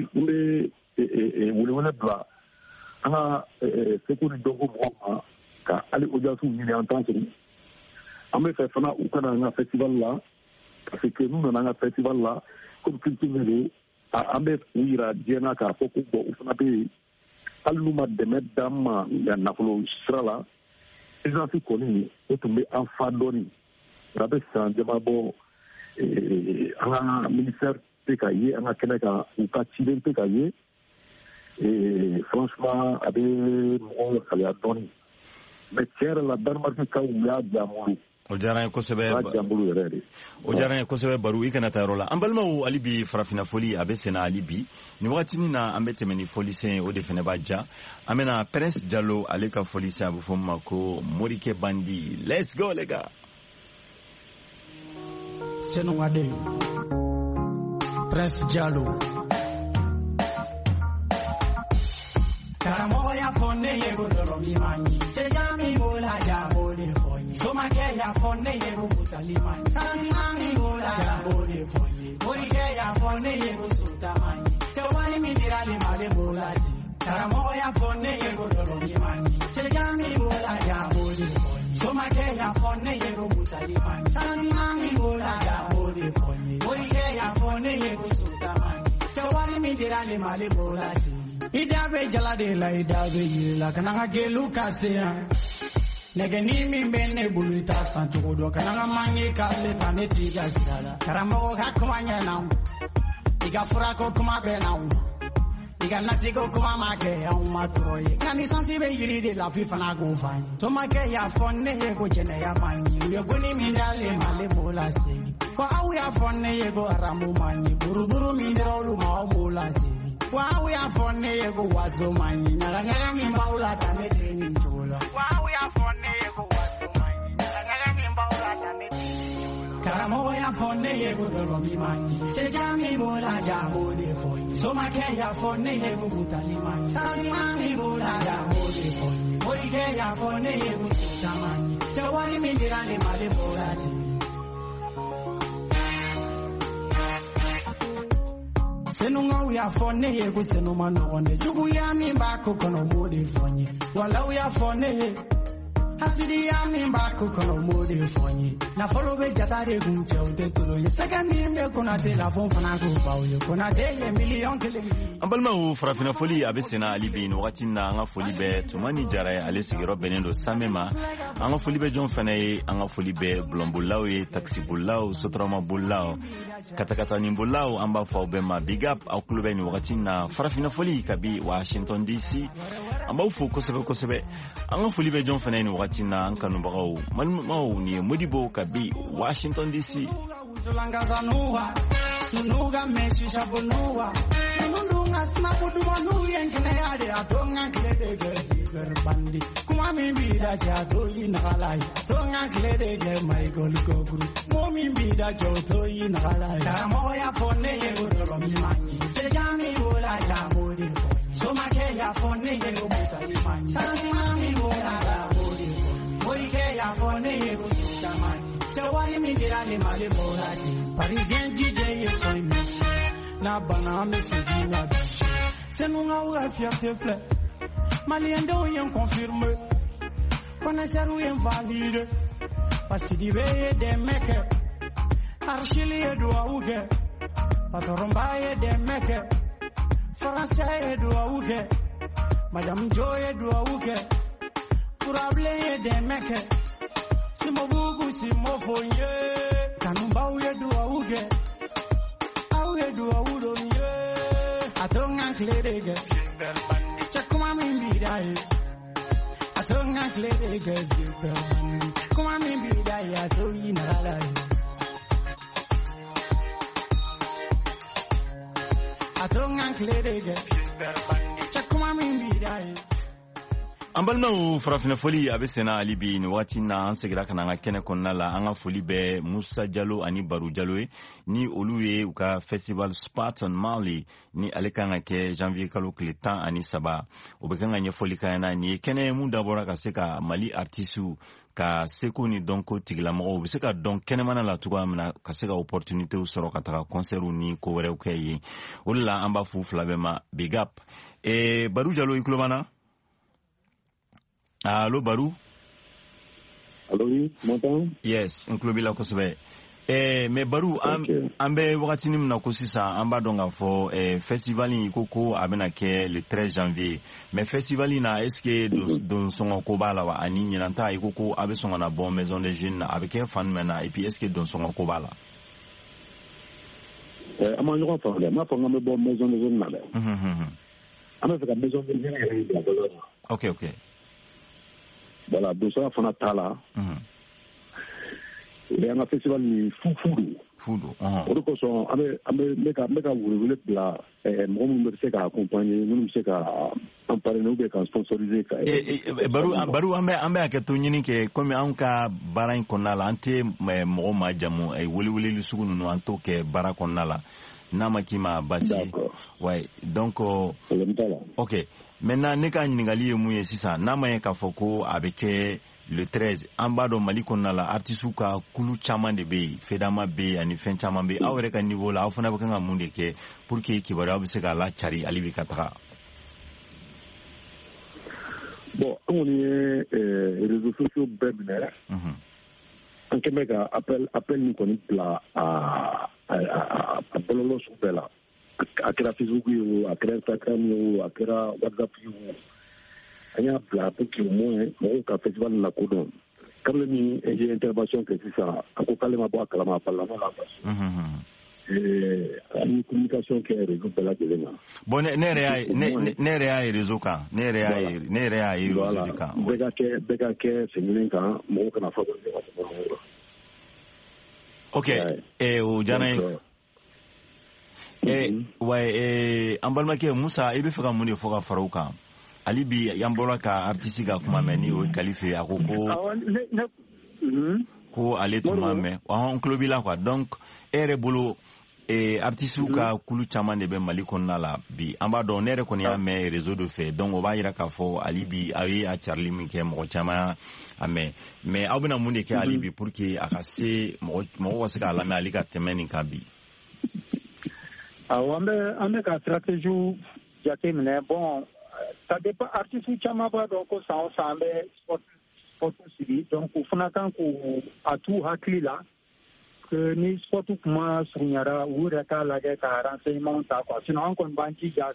S6: on est blanc. Ana sekuri dogo mwama ka ali ojasu ni en tant que ame fait fana ou kana na festival là parce que nous na festival là comme culture ame uira diena ka foko bo fana be aluma de medama ya nakolo srala exemple koni o tumbe enfadoni rabe san jamabo ana ministère pekaye ana kenaka ou ka chiden pekaye. Et franchement, avec mon Kaléadoni, mais tiens, la Danemark où a Diamolo.
S2: Ojaran Kosebe Baru Ikanata Rola. Ambalma ou Alibi Farafina Foli, Abesena Alibi, Niwatinina Ambetemeni Folisen ou de Fenebaja, Amena Prince Diallo, Aleka Folisa Bufomako, Morike Bandi. Let's go, les gars.
S10: C'est nous, Prince Diallo. Karamoya fonne yego doromi mani chejami bola ya bole fonyi somake ya fonne yego butali mani sanami bola ya bole fonyi borike ya fonne yego suta mani chewani mindirali male bola ji Karamoya fonne yego doromi mani chejami bola ya bole fonyi somake ya fonne yego butali mani sanami bola ya bole fonyi borike ya fonne yego suta mani chewani mindirali male bola ji Idabe jalade la idabe la kananga gelu kasea negeni mi bene buluita santugo do kananga mangi kale taneti gasala karamo hakwanya na iga furako kuma be na iga nasigo kuma make au matroye kani sensibe yiri de la fifa na go fani to make ya fonne ye go jene ya mani yo goni mi ndale male bola segi ko au ya fonne ye go aramu mani buruburu mi ndalo ma bola segi Wow, we are for Nego was so many. Nagami Baula Tametin Jula. Wow, we are for Nego was so many. Nagami Baula Tametin. Karamoya for Nego, the Romi Mani. Chejami Bola Jabo de Foy. So Makaya for Nego Butaliman. Sami Bola Jabo de Foy. Boyaya for Nego Tamani. Jawani Mindirani Malebolasi. Senunga we are for ne go senuma no one jugu ya mi ba ko kono mode fonyi wala we are for ne hasidi ya mi ba ko kono mode fonyi na follow be jatare gunche o de tolo ye second me kona de la fon fana ko bawo ye kona de ye million kele
S2: ambalma u Farafina Foli abesena alibi no watina anga foli be tumani jara ale sigiro benendo samema anga foli be jon fane anga foli be blombulaw ye taxi bulaw sotrama bulaw katakata nimbulaw amba fa obema big up au klube ni watina Farafina Foli kabi Washington DC amba ufu kosebe anga foli be jon fane ni watina anka no bagaw malmau ni modibo kabi Washington DC
S10: nuga meshi shabunuwa nunga snapu duwanu yenkine ade atonga klede ge bandi kuma mimbi da chato inalai tonga klede ge Michael Goguru momimbi da chato inalai Karamoya fonne yego romi mani chejami bola ya modi somake ya fonne yego musali mani sami bola ya modi boike ya fonne yego sutamani chawani mindirale male bola Parisien DJ et soigné. Na banane c'est dina. C'est nous la fierté fleur. Malien de rien confirmé. Connaisseur ou invalide. Parce que d'y des mecs. Archili et doigt ouge. Patoromba et des mecs. Français et doigt ouge. Madame Joy et doigt ouge. Pourable et des mecs. Simo bugu simo foye. Kanumba et doigt ouge. Aouye doigt ouge. Atonga clé. Chakuma mimbidaye. Atonga clé. Kuma mimbidaye. Atoyi nalalaye.
S2: Ambalma farafina foli abesena alibi ni wati na ansegira kana kene konnala anga foli be Musa Diallo ani Baru Diallo ni oluye uka festival Spartan Mali ni alekanga ke janvier kalo kletan ani saba obekanga nye foli kana ni kene mu dabora kaseka Mali artistu ka seko ni donko tigla mo obiseka donc kene mana la tuwa mana kaseka opportunité u soro kataka concert ni ko were ukeye ulla amba fu flavema big up Baru Diallo ikulomana. Allô Barou?
S6: Allô oui, m'entends?
S2: Yes, nklobila kosobe. Mais Barou, ambe wakati ni mna kosisa amba donga fo festival ni koko abena ke le 13 janvier. Mais festival na est-ce que don songo ko bala wa ani nyanta ikoko abe songo na bon maison des jeunes avec un fan mena et puis est-ce que don songo ko bala?
S6: Ama nyoko fa ma fa ngame bon maison des jeunes na. Ama fa maison des jeunes.
S2: OK.
S6: Voilà, donc ça fana tala. Et un festival ni fudu. On ko ambe meka wule la mo mo se ka accompagner, nous se ka en parler nous ka sponsoriser ka.
S2: Baru ambe aketo nyini ke comme anka bara konala ante mo ma jamu wuli lisugu no anto ke bara konala nama kima basi. Ouais, donc OK. Maintenant neka nyingali mu yesisa nama yeka foko avec le 13 ambado Mali konnala artistu ka kulu chama de be fedama be ani fen chama be awre ka niveau la afuna bakanga munde ke pour que kibara be se ka la chari ali bi katra.
S6: Bon, on est réseaux sociaux bebne. En Québec appel nous connaît la à bololo soupela. Akira Facebook yo, akira Instagram yo, akira WhatsApp yo. Anya pla pour que au moins mon ka festival na kodon. Comme ni j'ai intervention que c'est ça, akokale ma boa kala ma parla na la. Une communication qui est réseau de la Guinée.
S2: Bon, nere ai réseau ka, nere ai réseau ka.
S6: Bega ke c'est ka mo kana fa.
S2: OK, o jana ambalma ke Musa ibe faka muni foka faruka alibi yambola ka artiste ga kuma meni o qualifié akoko ko ale tuma me on klobila quoi donc ere bolo artiste ka kulu chama ne be Mali konna la bi amba do nere ko ya me réseau de fait donc on va ira ka fo alibi ayi a Charlie Minke mo chama ame mais abuna mundi ke alibi pour que akase mo wasika la me alika temeni kabi.
S7: On a stratégie jatemine bon ça dépend artiste chamaba donc ça ensemble sport civil donc funaka ko atu hakila que ni sport kuma sunyara uraka lage ka renseignement ta quoi sinon on banki ja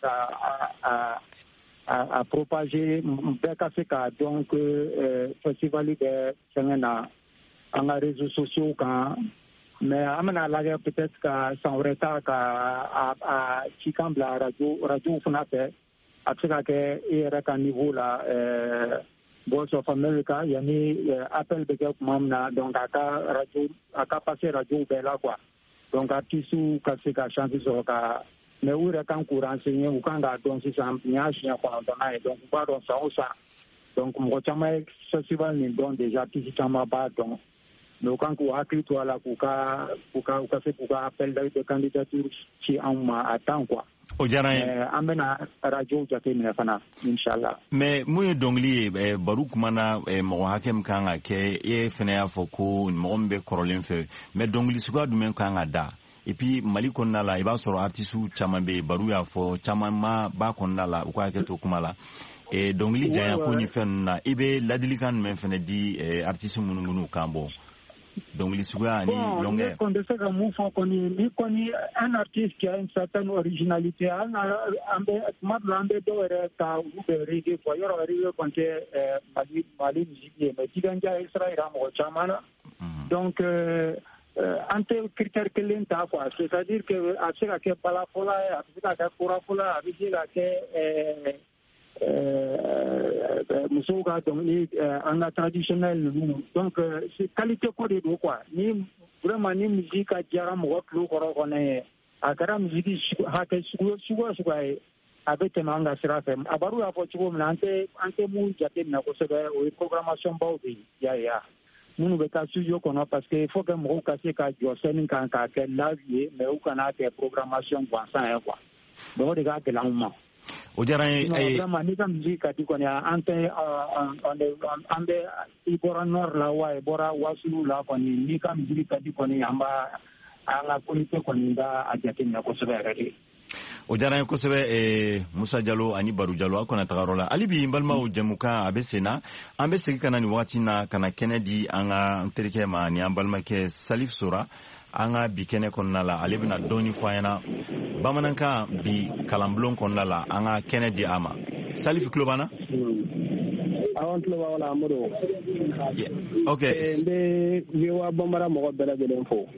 S7: à propager beka seka donc festival de sengena en réseaux sociaux quand mais amana laga peut-être ka sans retard ka à chikambla radio funate après que era ka niveau là Voice of America yani appel de mamna donc aka passer radio bela quoi donc artiste ka se ka chanter so ka mais ura kan courant enseigner ou kan ga donc ça nyashi kwa ndana donc ba don ça donc mo chama festival ni don déjà artiste chama ba donc donc quand on a écrit toi là pour appel de candidature qui en attend quoi
S2: o diyara n ye
S7: an bɛna radio jateminɛ fana inshallah.
S2: mais mun ye dɔnkili ye baro kumana mɔgɔ hakɛ min kan ka kɛ e fana y'a fɔ ko mɔgɔ min bɛ kɔrɔlen fɛ mais dɔnkili suguya jumɛn kan ka da et puis Mali kɔnɔna la i b'a sɔrɔ artistes caman bɛ yen baro y'a fɔ caman ma b'a kɔnɔna la u ka hakɛ to kuma la dɔnkili janya ko ni fɛn ninnu na i bɛ ladilikan jumɛn fana di artistes minnu kan bɔ dɔnkili suguya ni longueur.
S7: Bon, on se ka mun fɔ kɔni ni kɔni un artiste qui a une certaine originalité an bɛ dɔw yɛrɛ ka olu bɛ reggae fɔ yɔrɔ reggae kɔni tɛ Mali musique ye mais Tiganja i sera yira mɔgɔ caman na donc an tɛ critère kelen ta quoi, c'est-à-dire que a bɛ se ka kɛ balafɔla ye a bɛ se ka kɛ korafɔla a bɛ se ka kɛ musow ka dɔnkili an ka traditionnel ninnu donc c'est qualité ko de don quoi ni vraiment ni musique ka diyara mɔgɔ tulo kɔrɔ kɔni a kɛra musique hakɛ suguya ye a bɛ tɛmɛ an ka sira fɛ a baro y'a fɔ cogo min na an tɛ mun jateminɛ kosɛbɛ o ye programmation baw de ye minnu bɛ taa studio kɔnɔ parce que il faut que mɔgɔw ka se ka jɔ scène kan k'a kɛ live ye mais u kana kɛ programmation gansan ye quoi donc o de ka gɛlɛn anw ma.
S2: O diyara n ye
S7: vraiment ni ka musique ka di kɔni an bɛ i bɔra nord la wa i bɔra wasulu la kɔni ni ka musique ka di kɔni an ka comité kɔni b'a jateminɛ kosɛbɛ yɛrɛ de.
S2: O diyara n ye kosɛbɛ Musa Jalo ani Baro Jalo a kana taga yɔrɔ la hali bi n balimaw jɛmukan a bɛ sen na an bɛ segin ka na nin wagati na ka na kɛnɛ di an ka n terikɛ ma ni an balimakɛ Salif Sora an ka bi kɛnɛ kɔnɔna la ale bɛna dɔɔni fɔ an ɲɛna bamanankan bi kalanbulon kɔnɔna la an ka kɛnɛ di a ma Salif tulo b'an na.
S11: Awɔ n tulo b'a la Amadu.
S2: Ok.
S11: N bɛ VOA Bambara mɔgɔ bɛɛ lajɛlen fo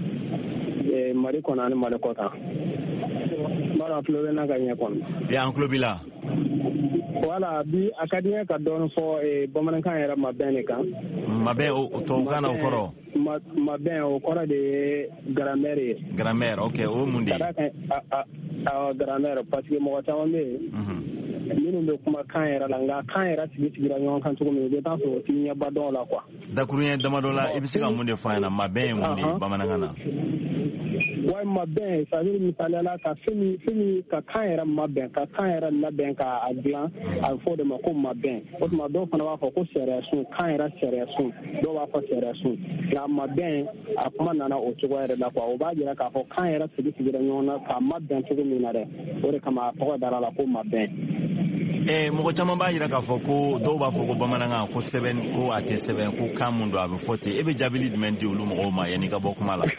S11: Mali kɔnɔ ani Mali kɔ kan. N b'a dɔn a tulo bɛ n na ka ɲɛ kɔni.
S2: An tulo b'i la.
S11: Voilà bi a ka di n ye ka dɔɔni fɔ bamanankan yɛrɛ mabɛn de kan.
S2: Mabɛn o tubabukan na o kɔrɔ.
S11: Mabɛn o kɔrɔ de ye grammaire ye.
S2: Grammaire ok o mun de ye.
S11: Ka d'a kan grammaire parce que mɔgɔ caman bɛ yen minnu bɛ kuma kan yɛrɛ la nka kan yɛrɛ sigira ɲɔgɔn kan cogo min i bɛ taa sɔrɔ o tɛ ɲɛba dɔn la quoi.
S2: Dakuruɲɛ damadɔ la i bɛ se ka mun de fɔ an ɲɛna mabɛn ye mun de ye bamanankan na.
S11: Ouais mabɛn c'est à dire misaliya la ka fɛn min ka kan yɛrɛ mabɛn ka kan yɛrɛ labɛn k'a dilan a bɛ fɔ o de ma ko mabɛn o tuma dɔw fana b'a fɔ ko sariyasun kan yɛrɛ sariyasun dɔw b'a fɔ sariyasun nka mabɛn a kuma nana o cogo yɛrɛ la quoi o b'a jira k'a fɔ kan yɛrɛ sigira ɲɔgɔn na k'a mabɛn cogo min na dɛ o de kama a tɔgɔ dara la ko mabɛn.
S2: Mɔgɔ caman b'a jira k'a fɔ ko dɔw b'a fɔ ko bamanankan ko sɛbɛn ko a tɛ sɛbɛn ko kan mun don a bɛ fɔ ten e bɛ jaabili jumɛn di olu mɔgɔw ma yanni ka bɔ kuma la.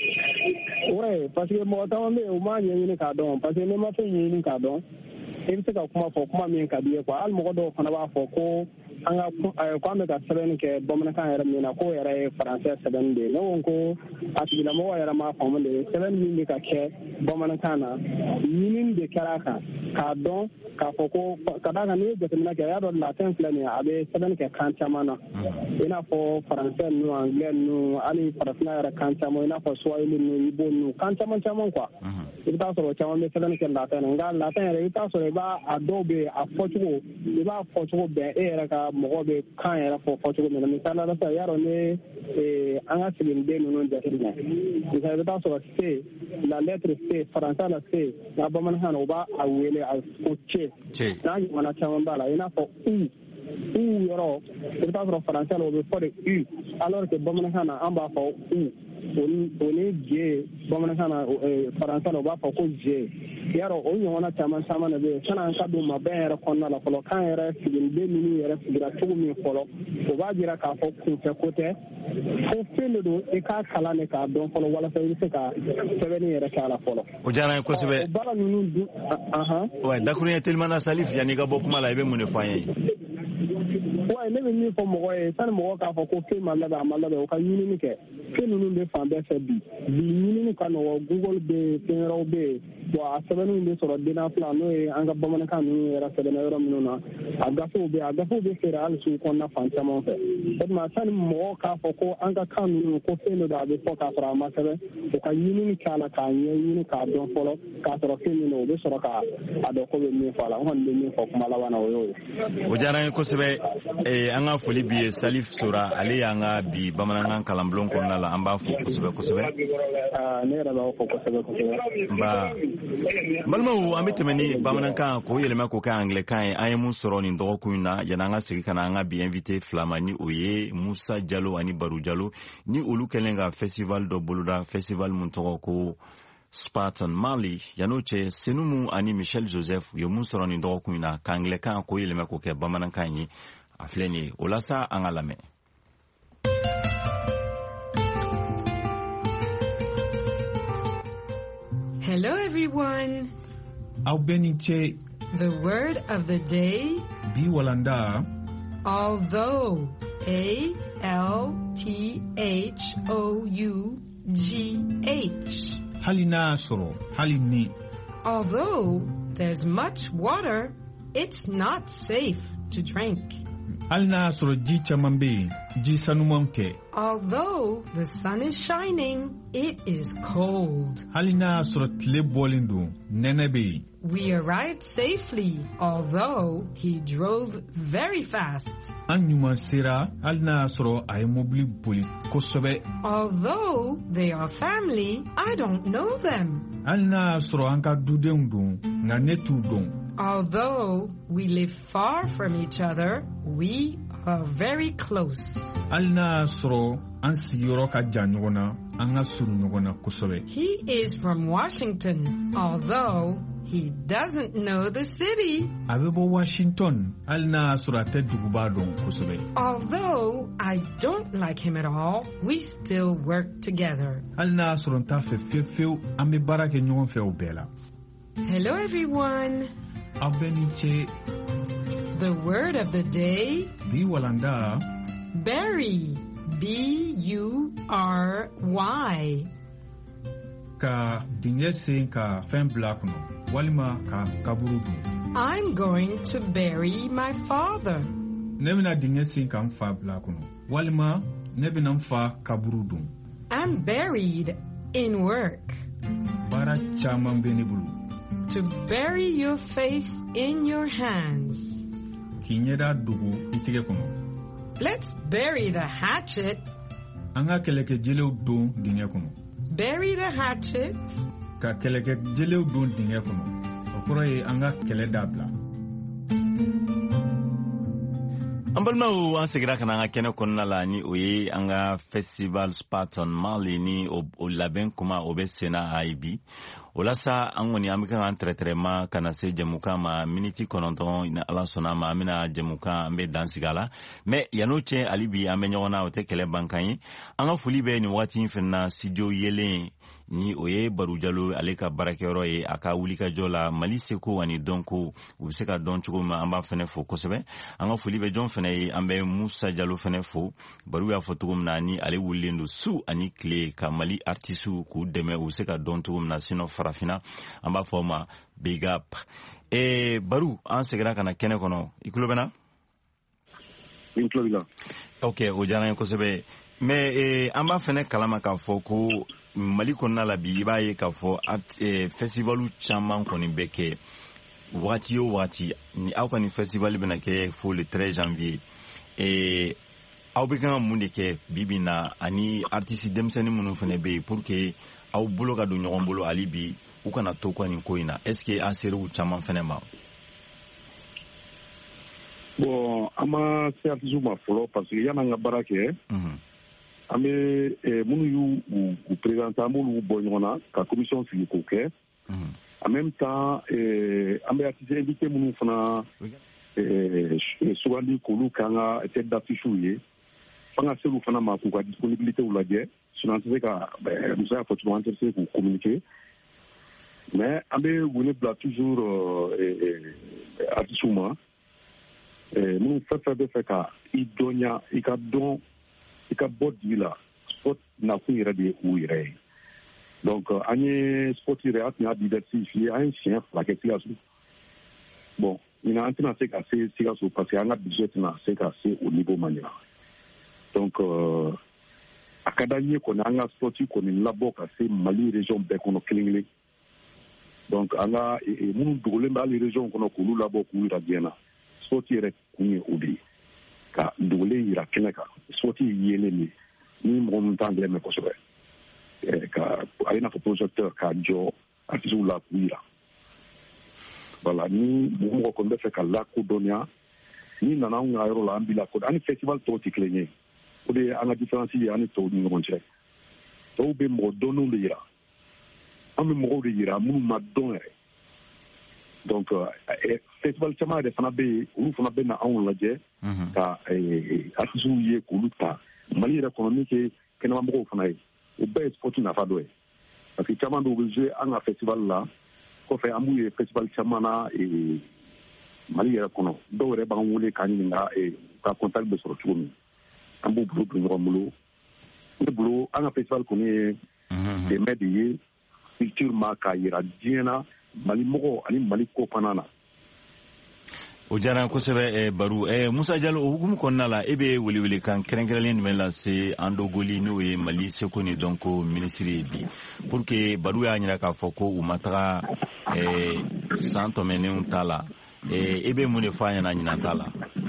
S11: Ouais parce que mɔgɔ caman bɛ yen u m'a ɲɛɲini k'a dɔn parce que n'i ma fɛn ɲɛɲini k'a dɔn i bɛ se ka kuma fɔ kuma min ka di ye quoi hali mɔgɔ dɔw fana b'a fɔ ko an bɛ ka sɛbɛnni kɛ bamanankan yɛrɛ min na k'o yɛrɛ ye faransɛ sɛbɛnni de ye ne ko a tigilamɔgɔ yɛrɛ m'a faamu de sɛbɛnni min bɛ ka kɛ bamanankan na ɲinini de kɛra a kan k'a dɔn k'a fɔ ko ka d'a kan n'i ye jateminɛ kɛ a y'a dɔn latin filɛ nin ye a bɛ sɛbɛnni kɛ kan caman na i n'a fɔ faransɛ ninnu anglais ninnu hali farafinna yɛrɛ kan caman i n'a fɔ swahili ninnu ibo ninnu kan caman quoi i bɛ taa sɔrɔ caman bɛ sɛbɛnni kɛ latin na nka latin yɛrɛ i bɛ taa sɔrɔ a dɔw bɛ a fɔcogo i b'a fɔcogo bɛn e yɛrɛ ka mɔgɔ bɛ kan yɛrɛ fɔcogo min na misali la sisan yarɔ ne an ka siginiden ninnu jateminɛ misali i bɛ taa sɔrɔ C la lettre C faransɛ la C nka bamanankan na u b'a wele ko C n'a ɲɔgɔnna caman b'a la i n'a fɔ U yɔrɔ i bɛ taa sɔrɔ faransɛ la o bɛ fɔ de U alors que bamanankan na an b'a fɔ U o ni J bamanankan na faransɛ la u b'a fɔ ko J yarɔ o ɲɔgɔnna caman de bɛ yen san'an ka don mabɛn yɛrɛ kɔnɔna la fɔlɔ kan yɛrɛ siginiden minnu yɛrɛ sigira cogo min fɔlɔ o b'a jira k'a fɔ kunfɛ ko tɛ fo fɛn de don i k'a kalan de k'a dɔn fɔlɔ walasa i bɛ se ka sɛbɛnni yɛrɛ kɛ a la fɔlɔ.
S2: O diyara n ye kosɛbɛ.
S11: O baara ninnu dun
S2: ouais dakuruɲɛ telimana Salif yanni i ka bɔ kuma la i bɛ mun de fɔ an ye.
S11: Ouais ne bɛ min fɔ mɔgɔ ye sani mɔgɔ k'a fɔ ko fɛn ma labɛn a ma labɛn o ka ɲinini kɛ fɛn ninnu bɛ fan bɛɛ fɛ bi ɲinini ka nɔgɔ Google bɛ yen fɛn wɛrɛw bɛ yen bon a sɛbɛnninw bɛ sɔrɔ dennafilan n'o ye an ka bamanankan ninnu yɛrɛ sɛbɛnna yɔrɔ minnu na a gafew bɛ feere hali sugu kɔnɔna fan caman fɛ o tuma sani mɔgɔ k'a fɔ ko an ka kan ninnu ko fɛn dɔ don a bɛ fɔ k'a sɔrɔ a ma sɛbɛn o ka ɲinini k'a la k'a ɲɛɲini k'a dɔn fɔlɔ k'a sɔrɔ fɛn min don o bɛ sɔrɔ k'a dɔn ko bɛ min fɔ a la n kɔni bɛ min fɔ kuma laban na o y'o ye.
S2: O diyara n ye kosɛbɛ an ka foli bi ye Salif Sora ale y'an ka bi bamanankan kalanbulon kɔnɔna la an b'a fo kosɛbɛ kosɛbɛ.
S11: Ne yɛrɛ b'a fɔ kosɛbɛ kosɛbɛ.
S2: Nba balimaw an bɛ tɛmɛ ni bamanankan k'o yɛlɛma k'o kɛ anglɛkan ye an ye mun sɔrɔ nin dɔgɔkun in na yanni an ka segin ka na an ka bi invité fila ma ni o ye Musa Jalo ani Baru Jalo ni olu kɛlen ka festival dɔ boloda festival mun tɔgɔ ko Spartan Mali yan'o cɛ Senumu ani Michel Joseph u ye mun sɔrɔ nin dɔgɔkun in na ka anglɛkan k'o yɛlɛma k'o kɛ bamanankan ye a filɛ nin ye o la sa an ka lamɛn.
S12: Hello everyone.
S13: Aubeniche.
S12: The word of the day.
S13: Bi walanda.
S12: Although. A-L-T-H-O-U-G-H.
S13: Halina soro. Halini.
S12: Although there's much water, it's not safe to drink.
S13: Halina soro ji chamambe. Ji sanumamke.
S12: Although the sun is shining, it is cold.
S13: Halina soro tle bolindu. Nenebe.
S12: We arrived safely, although he drove very fast.
S13: Anyuma sera halina soro ay mobili boli kosobe.
S12: Although they are family, I don't know them.
S13: Halina soro anka dudendu na netu don.
S12: Although we live far from each other, we are very close.
S13: Halina soro ansi yoro ka janyona anga suru nyona kosobe.
S12: He is from Washington, although he doesn't know the city.
S13: Abebo Washington, alna surate dugubadon kosobe.
S12: Although I don't like him at all, we still work together.
S13: Alna suronta fefeu ambe barake nyon fe obela.
S12: Hello everyone.
S13: Abeniche.
S12: The word of the day.
S13: Bi walanda.
S12: Bury. B-U-R-Y.
S13: Ka dinese ka fen black no. Walima ka kaburudu.
S12: I'm going to bury my father.
S13: Nebina dinese ka mfa black no. Walima nebina mfa kaburudu.
S12: I'm buried in work.
S13: Bara chaman benibulu.
S12: To bury your face in your hands.
S13: Kinyeda dugu itige kono.
S12: Let's bury the hatchet.
S13: Anga keleke jele don dinge kono.
S12: Bury the hatchet.
S13: Ka keleke jele don dinge kono. Okoro ye anga kele dabla.
S2: Ambalmau an segira kana nga kene konna la ni oye anga festival Spartan Mali ni o labɛn kuma o bɛ sena aibi. Olasa an kɔni an bɛ kan traitement kana se jamukan ma miniti 9 ni Ala sɔnna ma an bɛna jamukan an bɛ dan sigi a la mais yan'o cɛ hali bi an bɛ ɲɔgɔn na o tɛ kɛlɛ bankan ye an ka foli bɛ nin waati in fana na studio yelen ni o ye Baru Jalo ale ka baarakɛyɔrɔ ye a ka wulikajɔ la Mali seko ani dɔnko u bɛ se ka dɔn cogo min an b'a fana fo kosɛbɛ an ka foli bɛ jɔn fana ye an bɛ Musa Jalo fana fo Baru y'a fɔ cogo min na ni ale wulilen don su ani tile ka Mali artistes k'u dɛmɛ u bɛ se ka dɔn cogo min na sinon farafina an b'a fɔ ma big up Baru an segira kana kɛnɛ kɔnɔ i tulo bɛ na ok o diyara n ye kosɛbɛ mais an b'a fɛnɛ kalama k'a fɔ ko Mali kɔnɔna la bi i b'a ye k'a fɔ festivalu caman kɔni bɛ kɛ waati o waati ni aw ka nin festival bɛna kɛ fo le 13 janvier aw bɛ kan ka mun de kɛ bibi na ani artiste denmisɛnnin minnu fana bɛ yen pour que aw bolo ka don ɲɔgɔn bolo hali bi u kana to ka nin ko in na est ce que an ser'u caman fana ma.
S6: Bon an ma se artiste ma fɔlɔ parce que yan'an ka baara kɛ an bɛ minnu y'u présenter an b'olu bɔ ɲɔgɔn na ka commission sigi k'o kɛ en même temps an bɛ artiste invité minnu fana sugandi k'olu k'an ka tête d'affiche ye f'an ka s'olu fana ma k'u ka disponibilité lajɛ sinon an tɛ se ka muso y'a fɔ cogo an tɛ se k'u communiquer mais an bɛ wele bila toujours artiste ma minnu fɛn fɛn bɛ fɛ ka i dɔnya i ka dɔn i ka bɔ dibi la sport nakun yɛrɛ de ye u yɛrɛ ye donc an ye sport yɛrɛ an tun y'a diversifier an ye siɲɛ 2 kɛ Sikaso bon ɲinan an tɛna se ka se Sikaso parce que an ka budget tɛna se ka se o niveau ma ɲina donc a ka d'an ye kɔni an ka sport kɔni labɔ ka se Mali région bɛɛ kɔnɔ kelen kelen donc an ka minnu dogolen bɛ hali région kɔnɔ k'olu labɔ k'u yira diɲɛ na sport yɛrɛ kun ye o de ye ka dugule yira kɛnɛ kan soti yelen ni mɔgɔ min t'an gɛlɛn mɛn kosɛbɛ ka a ye n'a fɔ projecteur ka jɔ artistes la k'u yira voilà ni mɔgɔ kɔni bɛ fɛ ka lakodɔnniya ni nana anw ka yɔrɔ la an b'i lakodɔn ani festival tɔw tɛ kelen ye o de ye an ka différence ye an ni tɔw ni ɲɔgɔn cɛ tɔw bɛ mɔgɔ dɔnnenw de yira an bɛ mɔgɔw de yira minnu ma dɔn yɛrɛ donc festival caman yɛrɛ fana bɛ yen olu fana bɛ na anw lajɛ ka artistes ye k'olu ta mali yɛrɛ kɔnɔ min kɛ kɛnɛmamɔgɔw fana ye o bɛɛ ye sport nafa dɔ ye parce que caman dɔw bɛ jouer an ka festival la kɔfɛ an b'u ye festival caman na mali yɛrɛ kɔnɔ dɔw yɛrɛ b'an wele k'an ɲininka ka contact bɛ sɔrɔ cogo min an b'u bolo don ɲɔgɔn bolo ne bolo an ka festival kɔni ye dɛmɛ de ye culture ma k'a yira diɲɛ na mali mɔgɔ ani mali ko fana na.
S2: o diyara kosɛbɛ Baru Musa Jalo o hukumu kɔnɔna la e bɛ welewele kan kɛrɛnkɛrɛnlen jumɛn lase an dogoli n'o ye Mali seko ni dɔnko minisiri ye bi pour que Baru y'a ɲininka k'a fɔ ko u ma taga san tɛmɛnenw ta la e bɛ mun de fɔ a ɲɛna ɲinan ta la.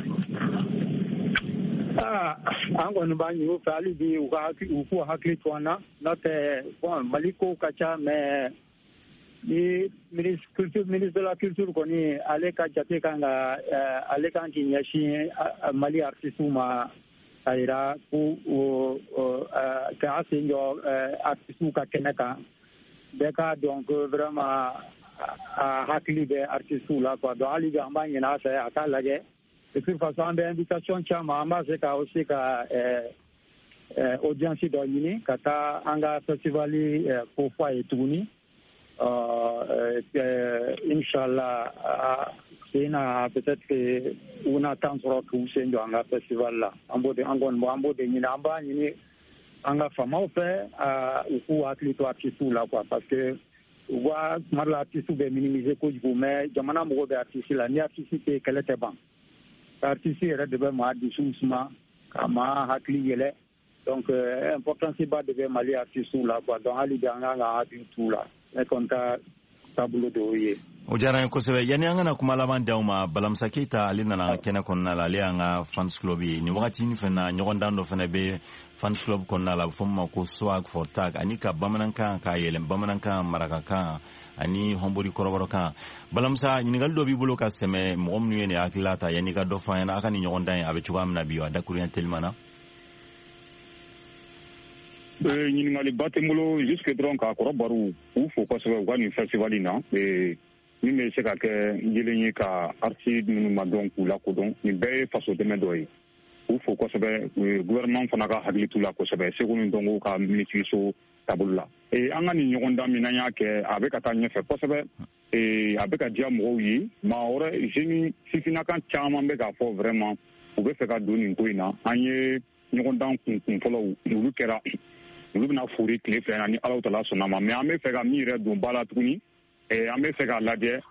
S7: an kɔni b'a ɲini u fɛ hali bi u k'u hakili to an na n'o tɛ bon Mali kow ka ca mais ni ministre de la culture kɔni ale ka jate kan ka ale kan k'i ɲɛsin Mali artistes ma a yira ko k'a sen jɔ artistes ka kɛnɛ kan bɛɛ k'a dɔn ko vraiment a hakili bɛ artistes la quoi donc hali bi an b'a ɲini a fɛ a k'a lajɛ de toute façon an bɛ invitation caman an b'a se ka aussi ka audience dɔ ɲini ka taa an ka festival ko fɔ a ye tuguni Inch'Allah, peut-être que on attend sɔrɔ k'u sen jɔ an ka festival la an b'o de ɲini an b'a ɲini an ka faamaw fɛ u k'u hakili to artistes la quoi parce que u ka tuma dɔ la artistes bɛ minimiser kojugu mais jamana mɔgɔw bɛ artiste la ni artiste tɛ yen kɛlɛ tɛ ban artiste yɛrɛ de bɛ maa dusu suma ka maa hakili yɛlɛ donc importance ba de bɛ Mali artistes la quoi donc hali bi an kan ka hakili t'u la ne kɔni ka taabolo dɔw ye.
S2: o diyara n ye kosɛbɛ yanni an kana kuma laban d'aw ma Balamisa Keyita ale nana kɛnɛ kɔnɔna la ale y'an ka fans club ye nin wagati in fana ɲɔgɔndan dɔ fana bɛ fans club kɔnɔna la a bɛ fɔ min ma ko swag for tag ani ka bamanankan k'a yɛlɛn bamanankan marakakan ani hɔnbori kɔrɔbɔrɔkan Balamisa ɲininkali dɔ b'i bolo ka sɛmɛ mɔgɔ minnu ye nin hakilila ta yanni ka dɔ fɔ an ɲɛna a ka nin ɲɔgɔndan ye a bɛ cogoya min na bi wa dakuruɲɛ teliman na.
S14: ɲininkaliba tɛ n bolo jusque dɔrɔn k'a kɔrɔ Baru u fo kosɛbɛ u ka nin festival in na min bɛ se ka kɛ yelen ye ka artiste minnu ma dɔn k'u lakodɔn nin bɛɛ ye faso dɛmɛ dɔ ye u fo kosɛbɛ gouvernement fana ka hakili t'u la kosɛbɛ seko ni dɔnko ka minisiriso taabolo la an ka nin ɲɔgɔndan min n'an y'a kɛ a bɛ ka taa ɲɛfɛ kosɛbɛ a bɛ ka diya mɔgɔw ye maa wɛrɛ jeune sifinnakan caman bɛ k'a fɔ vraiment u bɛ fɛ ka don nin ko in na an ye ɲɔgɔndan kun fɔlɔw olu kɛra olu bɛna fori tile fɛ na ni Alahu Taala sɔnna ma mais an bɛ fɛ ka min yɛrɛ don ba la tuguni an bɛ fɛ k'a lajɛ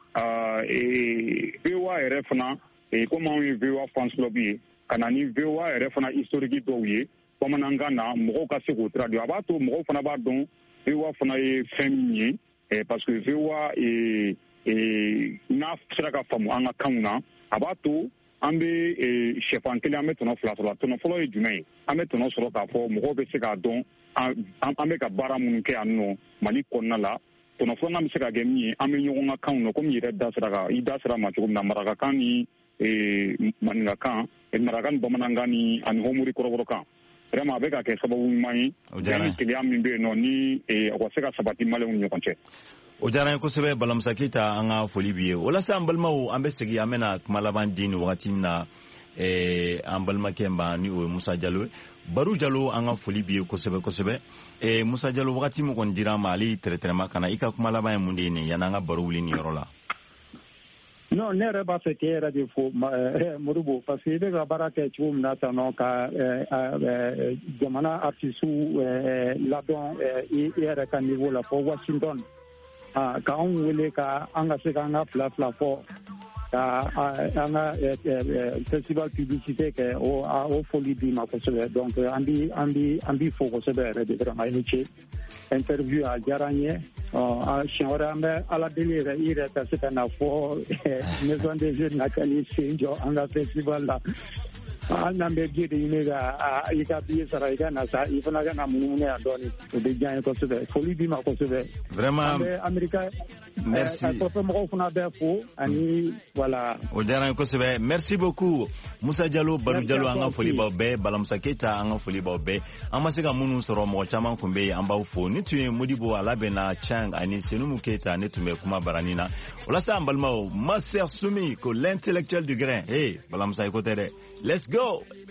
S14: VOA yɛrɛ fana komi anw ye VOA fans club ye ka na ni VOA yɛrɛ fana historique dɔw ye bamanankan na mɔgɔw ka se k'o traduire a b'a to mɔgɔw fana b'a dɔn VOA fana ye fɛn min ye parce que VOA n'a sera ka faamu an ka kanw na a b'a to an bɛ sɛfan kelen an bɛ tɔnɔ fila sɔrɔ tɔnɔ fɔlɔ ye jumɛn ye an bɛ tɔnɔ sɔrɔ k'a fɔ mɔgɔw bɛ se k'a dɔn an bɛ ka baara minnu kɛ yan nɔ Mali kɔnɔna la tɔnɔ filanan bɛ se ka kɛ min ye an bɛ ɲɔgɔn ka kanw na komi i da sera ma cogo min na marakakan ni maninkakan marakakan ni bamanankan ni ani hɔnbori kɔrɔbɔrɔkan vraiment a bɛ ka kɛ sababu ɲuman ye ni keleya min bɛ yen nɔ ni a ka se ka sabati maliyɛnw ni ɲɔgɔn cɛ.
S2: o diyara n ye kosɛbɛ Balamisa Keyita an ka foli b'i ye o la sa an balimaw an bɛ segin an bɛna kuma laban di nin wagati in na an balimakɛ ma ni o ye Musa Jalo Baru Jalo an ka foli b'i ye kosɛbɛ kosɛbɛ Musa Jalo wagati min kɔni dira ma ale tɛrɛtɛrɛma ka na i ka kuma laban ye mun de ye nin yanni an ka baro wuli nin yɔrɔ la.
S7: non ne yɛrɛ b'a fɛ k'e yɛrɛ de fo Modibo parce que i bɛ ka baara kɛ cogo min na tan nɔ ka jamana artistes ladɔn i yɛrɛ ka niveau la fɔ Washington k'anw wele ka an ka se k'an ka fila fɔ ka an ka festival publicité kɛ o foli d'i ma kosɛbɛ donc an b'i fo kosɛbɛ yɛrɛ de vraiment i ni ce interview a diyara n ye siɲɛ wɛrɛ an bɛ ala deli yɛrɛ i yɛrɛ ka se ka na fɔ maison des jeunes na ka n'i sen jɔ an ka festival la Nambe gidi inega ika biesara ika nasa ifana kana munune andoni de janye ko sebe foli bima ko sebe
S2: vraiment
S7: America
S2: merci
S7: ko mo funa be fo ani voilà
S2: o dara ko sebe merci beaucoup Moussa Diallo Barou Diallo anga foli ba be Balamsa Keita anga foli ba be amasika munu soro mo chama kumbe amba fo ni tu Modibo Alabena Chang ani Senou Keita ne tume kuma baranina wala sa ambalma Maser Soumi ko l'intellectuel du grain hey Balamsa ikotere let's go.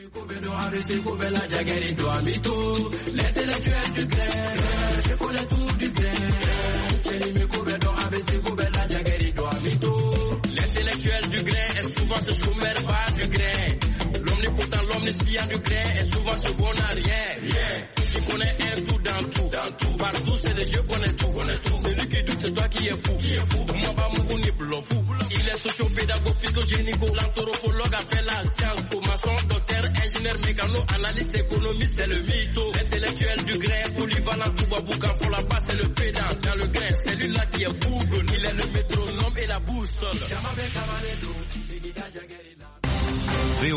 S15: L'intellectuel du grain, je connais tout du grain. L'intellectuel du grain est souvent ce chômeur pas du grain. L'omnipotent, l'omniscient du grain est souvent ce bon à rien. Tu connais un tout dans tout. Partout c'est le jeu, connais tout. Celui qui doute c'est toi qui est fou. Moi pas mon ni blanc fou. Il est socio-pédagogue, psychogénico, l'anthropologue a fait la science. Pour maçon, docteur, ingénieur, mécano, analyste, économiste, c'est le mytho. L'intellectuel du grain, polyvalent, tout baboucan, pour la passe, c'est le pédant. Dans le grain, c'est lui là qui est Google. Il est le métronome et la boussole.